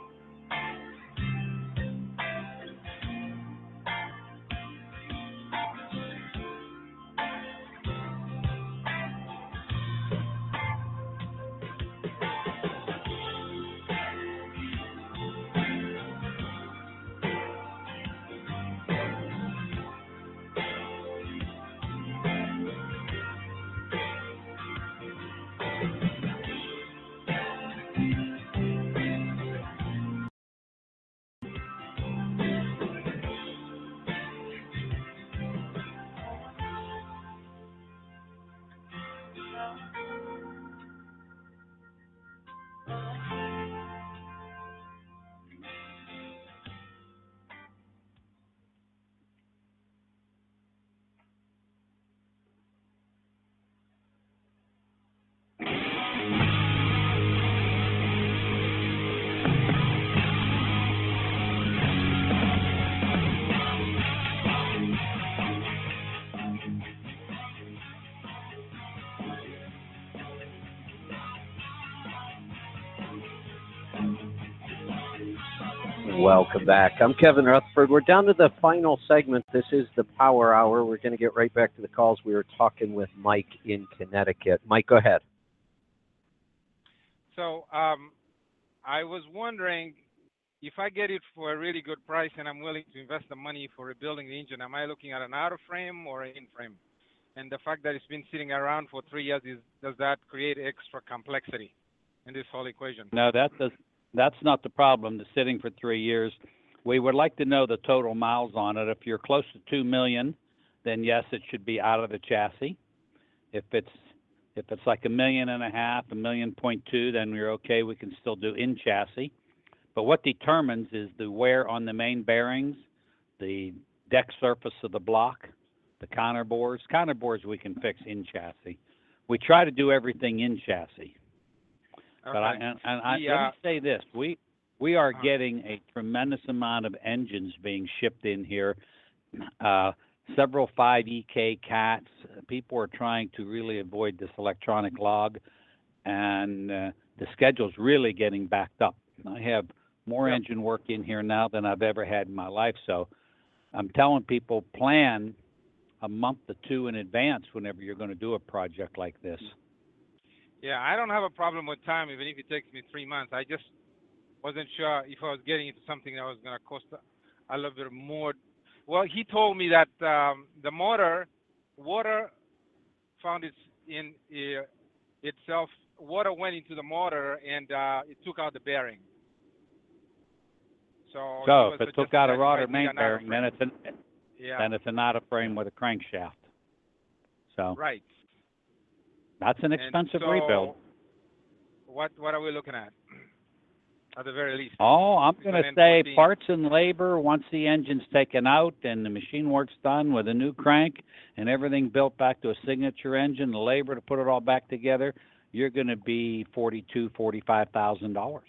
Welcome back. I'm Kevin Rutherford. We're down to the final segment. This is the Power Hour. We're going to get right back to the calls. We were talking with Mike in Connecticut. Mike, go ahead. So I was wondering, if I get it for a really good price and I'm willing to invest the money for rebuilding the engine, am I looking at an outer frame or an in frame? And the fact that it's been sitting around for 3 years, does that create extra complexity in this whole equation? No, that's not the problem. The sitting for 3 years. We would like to know the total miles on it. If you're close to 2 million, then yes, it should be out of the chassis. If it's like 1.5 million, 1.2 million, then we're okay. We can still do in chassis. But what determines is the wear on the main bearings, the deck surface of the block, the counterbores. Counterbores we can fix in chassis. We try to do everything in chassis. Okay. But let me say this: we are getting a tremendous amount of engines being shipped in here. Several 5EK cats. People are trying to really avoid this electronic log, and the schedule's really getting backed up. I have more engine work in here now than I've ever had in my life. So I'm telling people, plan a month or two in advance whenever you're going to do a project like this. Yeah, I don't have a problem with time, even if it takes me 3 months. I just wasn't sure if I was getting into something that was going to cost a little bit more. Well, he told me that the motor, water found itself, water went into the motor and it took out the bearing. So if it took out a rod or main bearing, then it's an outer frame with a crankshaft. So right. That's an expensive rebuild. What are we looking at the very least? Oh, I'm going to say parts and labor, once the engine's taken out and the machine work's done with a new crank and everything built back to a signature engine, the labor to put it all back together, you're going to be $42,000, $45,000.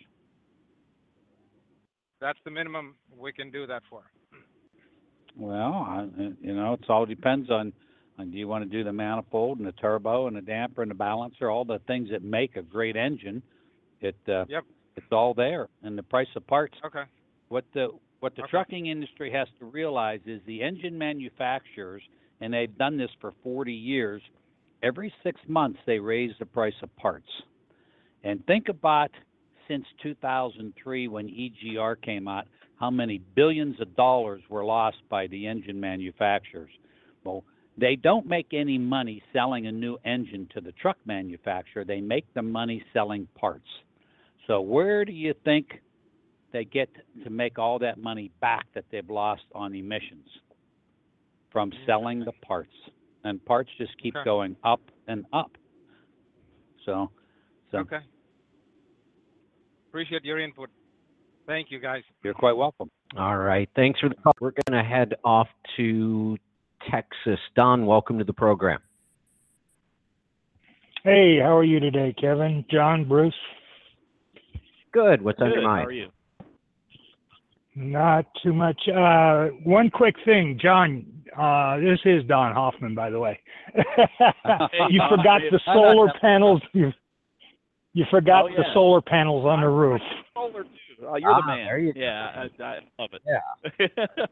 That's the minimum we can do that for. Well, it all depends on do you want to do the manifold and the turbo and the damper and the balancer, all the things that make a great engine. It's all there, and the price of parts. Okay. What the trucking industry has to realize is the engine manufacturers, and they've done this for 40 years, every 6 months they raise the price of parts. And think about since 2003 when EGR came out, how many billions of dollars were lost by the engine manufacturers. Well, they don't make any money selling a new engine to the truck manufacturer. They make the money selling parts. So where do you think they get to make all that money back that they've lost on emissions? From selling the parts. And parts just keep going up and up. So okay. Appreciate your input. Thank you, guys. You're quite welcome. All right. Thanks for the call. We're going to head off to Texas. Don, welcome to the program. Hey, how are you today, Kevin? John, Bruce? Good. What's on Good. your mind? How are you? Not too much. One quick thing, John. This is Don Hoffman, by the way. You Don, forgot the solar panels. You forgot Oh, the yeah. solar panels on the roof. Solar too. You're the man. There you Yeah, I love it. Yeah.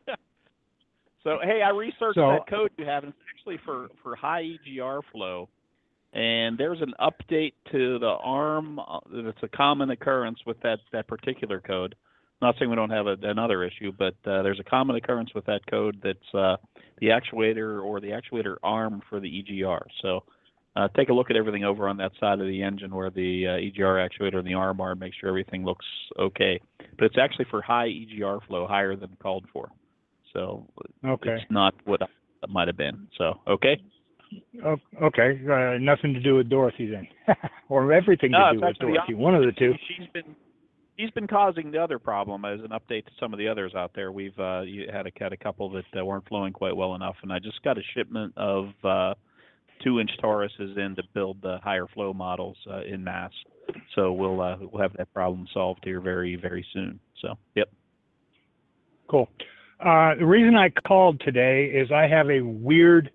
So hey, I researched So- that code you have, and it's actually for high EGR flow. And there's an update to the ARM that's a common occurrence with that particular code. I'm not saying we don't have another issue, but there's a common occurrence with that code that's the actuator or the actuator arm for the EGR. So take a look at everything over on that side of the engine where the EGR actuator and the arm are, make sure everything looks okay. But it's actually for high EGR flow, higher than called for. So Okay. it's not what it might have been. So, okay? Okay. Nothing to do with Dorothy then, or everything to do with Dorothy. One of the two. He's been causing the other problem as an update to some of the others out there. We've had a couple that weren't flowing quite well enough, and I just got a shipment of 2-inch Tauruses in to build the higher flow models in mass. So we'll have that problem solved here very, very soon. So, yep. Cool. The reason I called today is I have a weird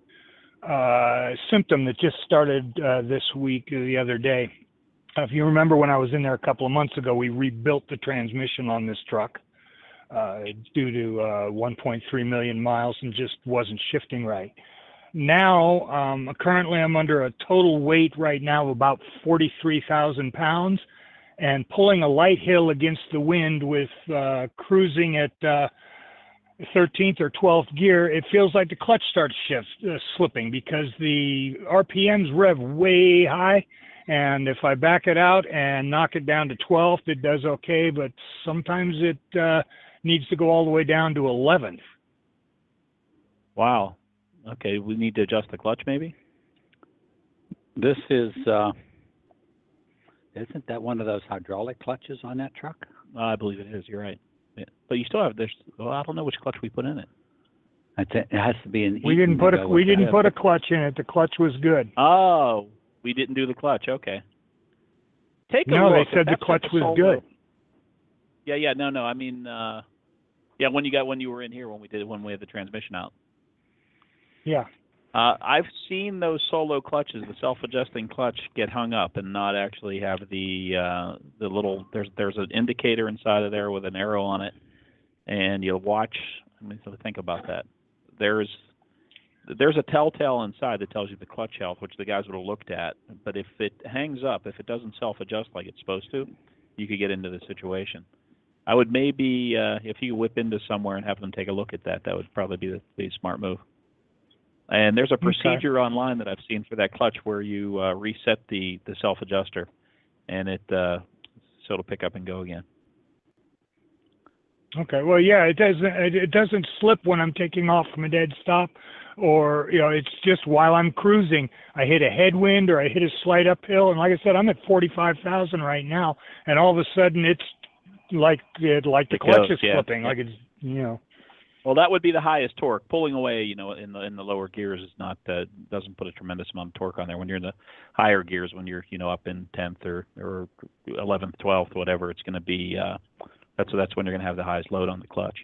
symptom that just started this week, the other day. If you remember when I was in there a couple of months ago, we rebuilt the transmission on this truck due to 1.3 million miles and just wasn't shifting right. Now, currently I'm under a total weight right now of about 43,000 pounds and pulling a light hill against the wind with cruising at 13th or 12th gear, it feels like the clutch starts slipping because the RPMs rev way high. And if I back it out and knock it down to 12th, it does okay, but sometimes it needs to go all the way down to 11th. Wow. Okay, we need to adjust the clutch maybe? This is, isn't that one of those hydraulic clutches on that truck? I believe it is. You're right. Yeah. But you still have this. Well, I don't know which clutch we put in it. It has to be an. We didn't put a clutch in it. The clutch was good. Oh, we didn't do the clutch. Okay. Take a look. No, they If said the that's clutch like a was solo- good. Yeah. No. I mean, yeah. When you were in here when we had the transmission out. Yeah. I've seen those solo clutches, the self-adjusting clutch, get hung up and not actually have the little. There's an indicator inside of there with an arrow on it, and you'll watch. I mean, so think about that. There's a telltale inside that tells you the clutch health, which the guys would have looked at. But if it hangs up, if it doesn't self-adjust like it's supposed to, you could get into the situation. I would maybe, if you whip into somewhere and have them take a look at that, that would probably be the smart move. And there's a procedure online that I've seen for that clutch where you reset the self-adjuster, and so it'll pick up and go again. Okay. Well, yeah, it doesn't slip when I'm taking off from a dead stop, or it's just while I'm cruising, I hit a headwind or I hit a slight uphill, and like I said, I'm at 45,000 right now, and all of a sudden it's like the clutch is slipping, like it's Well, that would be the highest torque. Pulling away, in the lower gears is not doesn't put a tremendous amount of torque on there. When you're in the higher gears, when you're up in 10th or 11th, 12th, whatever, it's going to be that's when you're going to have the highest load on the clutch.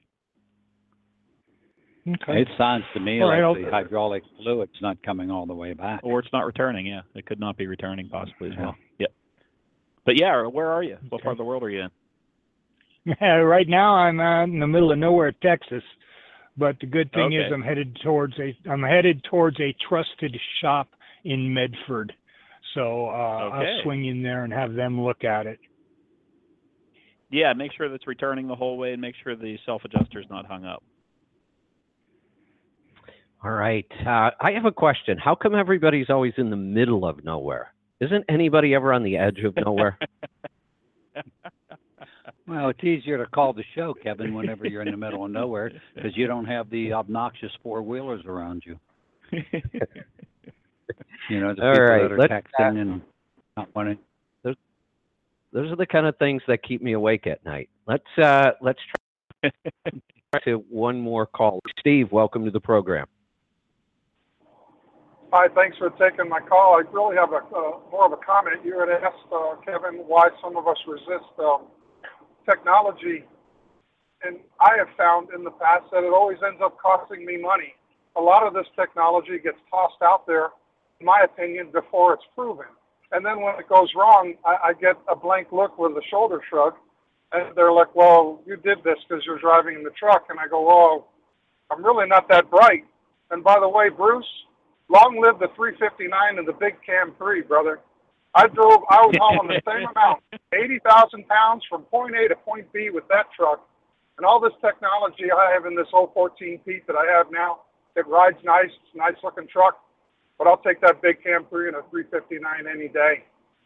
Okay. It sounds to me like the hydraulic fluid's not coming all the way back, or it's not returning. Yeah, it could not be returning possibly as well. Yep. But yeah, where are you? What part of the world are you in? Right now I'm in the middle of nowhere, Texas. But the good thing is I'm headed towards a trusted shop in Medford. So I'll swing in there and have them look at it. Yeah, make sure that's returning the whole way and make sure the self-adjuster is not hung up. All right. I have a question. How come everybody's always in the middle of nowhere? Isn't anybody ever on the edge of nowhere? Well, it's easier to call the show, Kevin, whenever you're in the middle of nowhere because you don't have the obnoxious four-wheelers around you. The people that are texting and not wanting. Those are the kind of things that keep me awake at night. Let's try To one more call. Steve, welcome to the program. Hi, thanks for taking my call. I really have more of a comment. You had asked, Kevin, why some of us resist technology, and I have found in the past that it always ends up costing me money. A lot of this technology gets tossed out there, in my opinion, before it's proven. And then when it goes wrong, I get a blank look with a shoulder shrug, and they're like, well, you did this because you're driving in the truck. And I go, well, I'm really not that bright. And by the way, Bruce, long live the 359 and the big Cam 3, brother. I was hauling the same amount, 80,000 pounds from point A to point B with that truck. And all this technology I have in this 014 Pete that I have now, it rides nice, it's a nice looking truck, but I'll take that big Cam 3 and a 359 any day.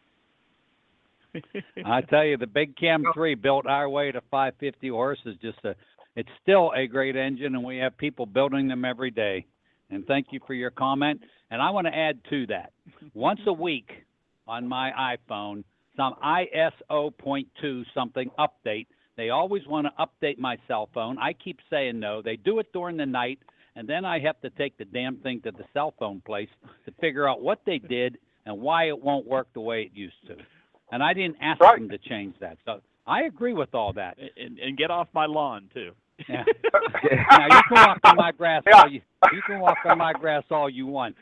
I tell you, the big Cam 3 built our way to 550 horses. It's still a great engine, and we have people building them every day. And thank you for your comment. And I want to add to that. Once a week on my iPhone, some ISO.2 something update. They always want to update my cell phone. I keep saying no. They do it during the night, and then I have to take the damn thing to the cell phone place to figure out what they did and why it won't work the way it used to. And I didn't ask them to change that. So I agree with all that. And get off my lawn, too. Yeah. Now you can walk on my grass all you can walk on my grass all you want.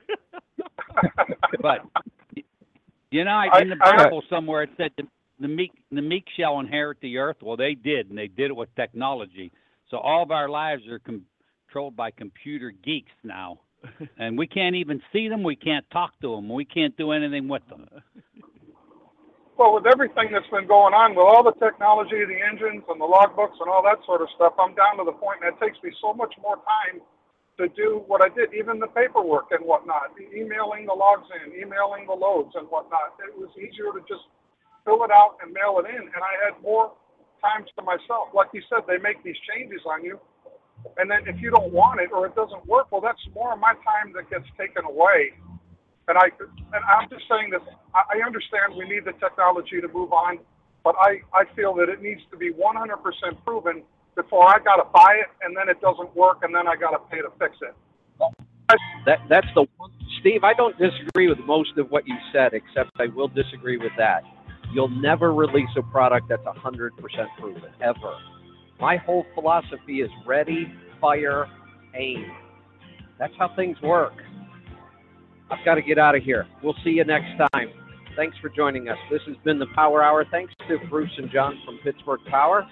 But in the Bible somewhere it said the meek shall inherit the earth. Well, they did, and they did it with technology. So all of our lives are controlled by computer geeks now, and we can't even see them. We can't talk to them. We can't do anything with them. Well, with everything that's been going on, with all the technology, the engines and the logbooks and all that sort of stuff, I'm down to the point, and it takes me so much more time to do what I did, even the paperwork and whatnot, emailing the logs in, emailing the loads and whatnot. It was easier to just fill it out and mail it in, and I had more time to myself. Like you said, they make these changes on you, and then if you don't want it or it doesn't work, well, that's more of my time that gets taken away. And I'm just saying this, I understand we need the technology to move on, but I feel that it needs to be 100% proven before I got to buy it, and then it doesn't work, and then I got to pay to fix it. That's the one. Steve, I don't disagree with most of what you said, except I will disagree with that. You'll never release a product that's 100% proven, ever. My whole philosophy is ready, fire, aim. That's how things work. I've got to get out of here. We'll see you next time. Thanks for joining us. This has been the Power Hour. Thanks to Bruce and John from Pittsburgh Power.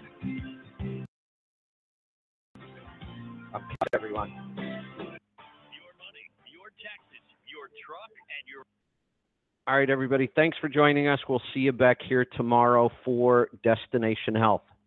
Everyone. Your money, your taxes, your truck, and your... All right, everybody. Thanks for joining us. We'll see you back here tomorrow for Destination Health.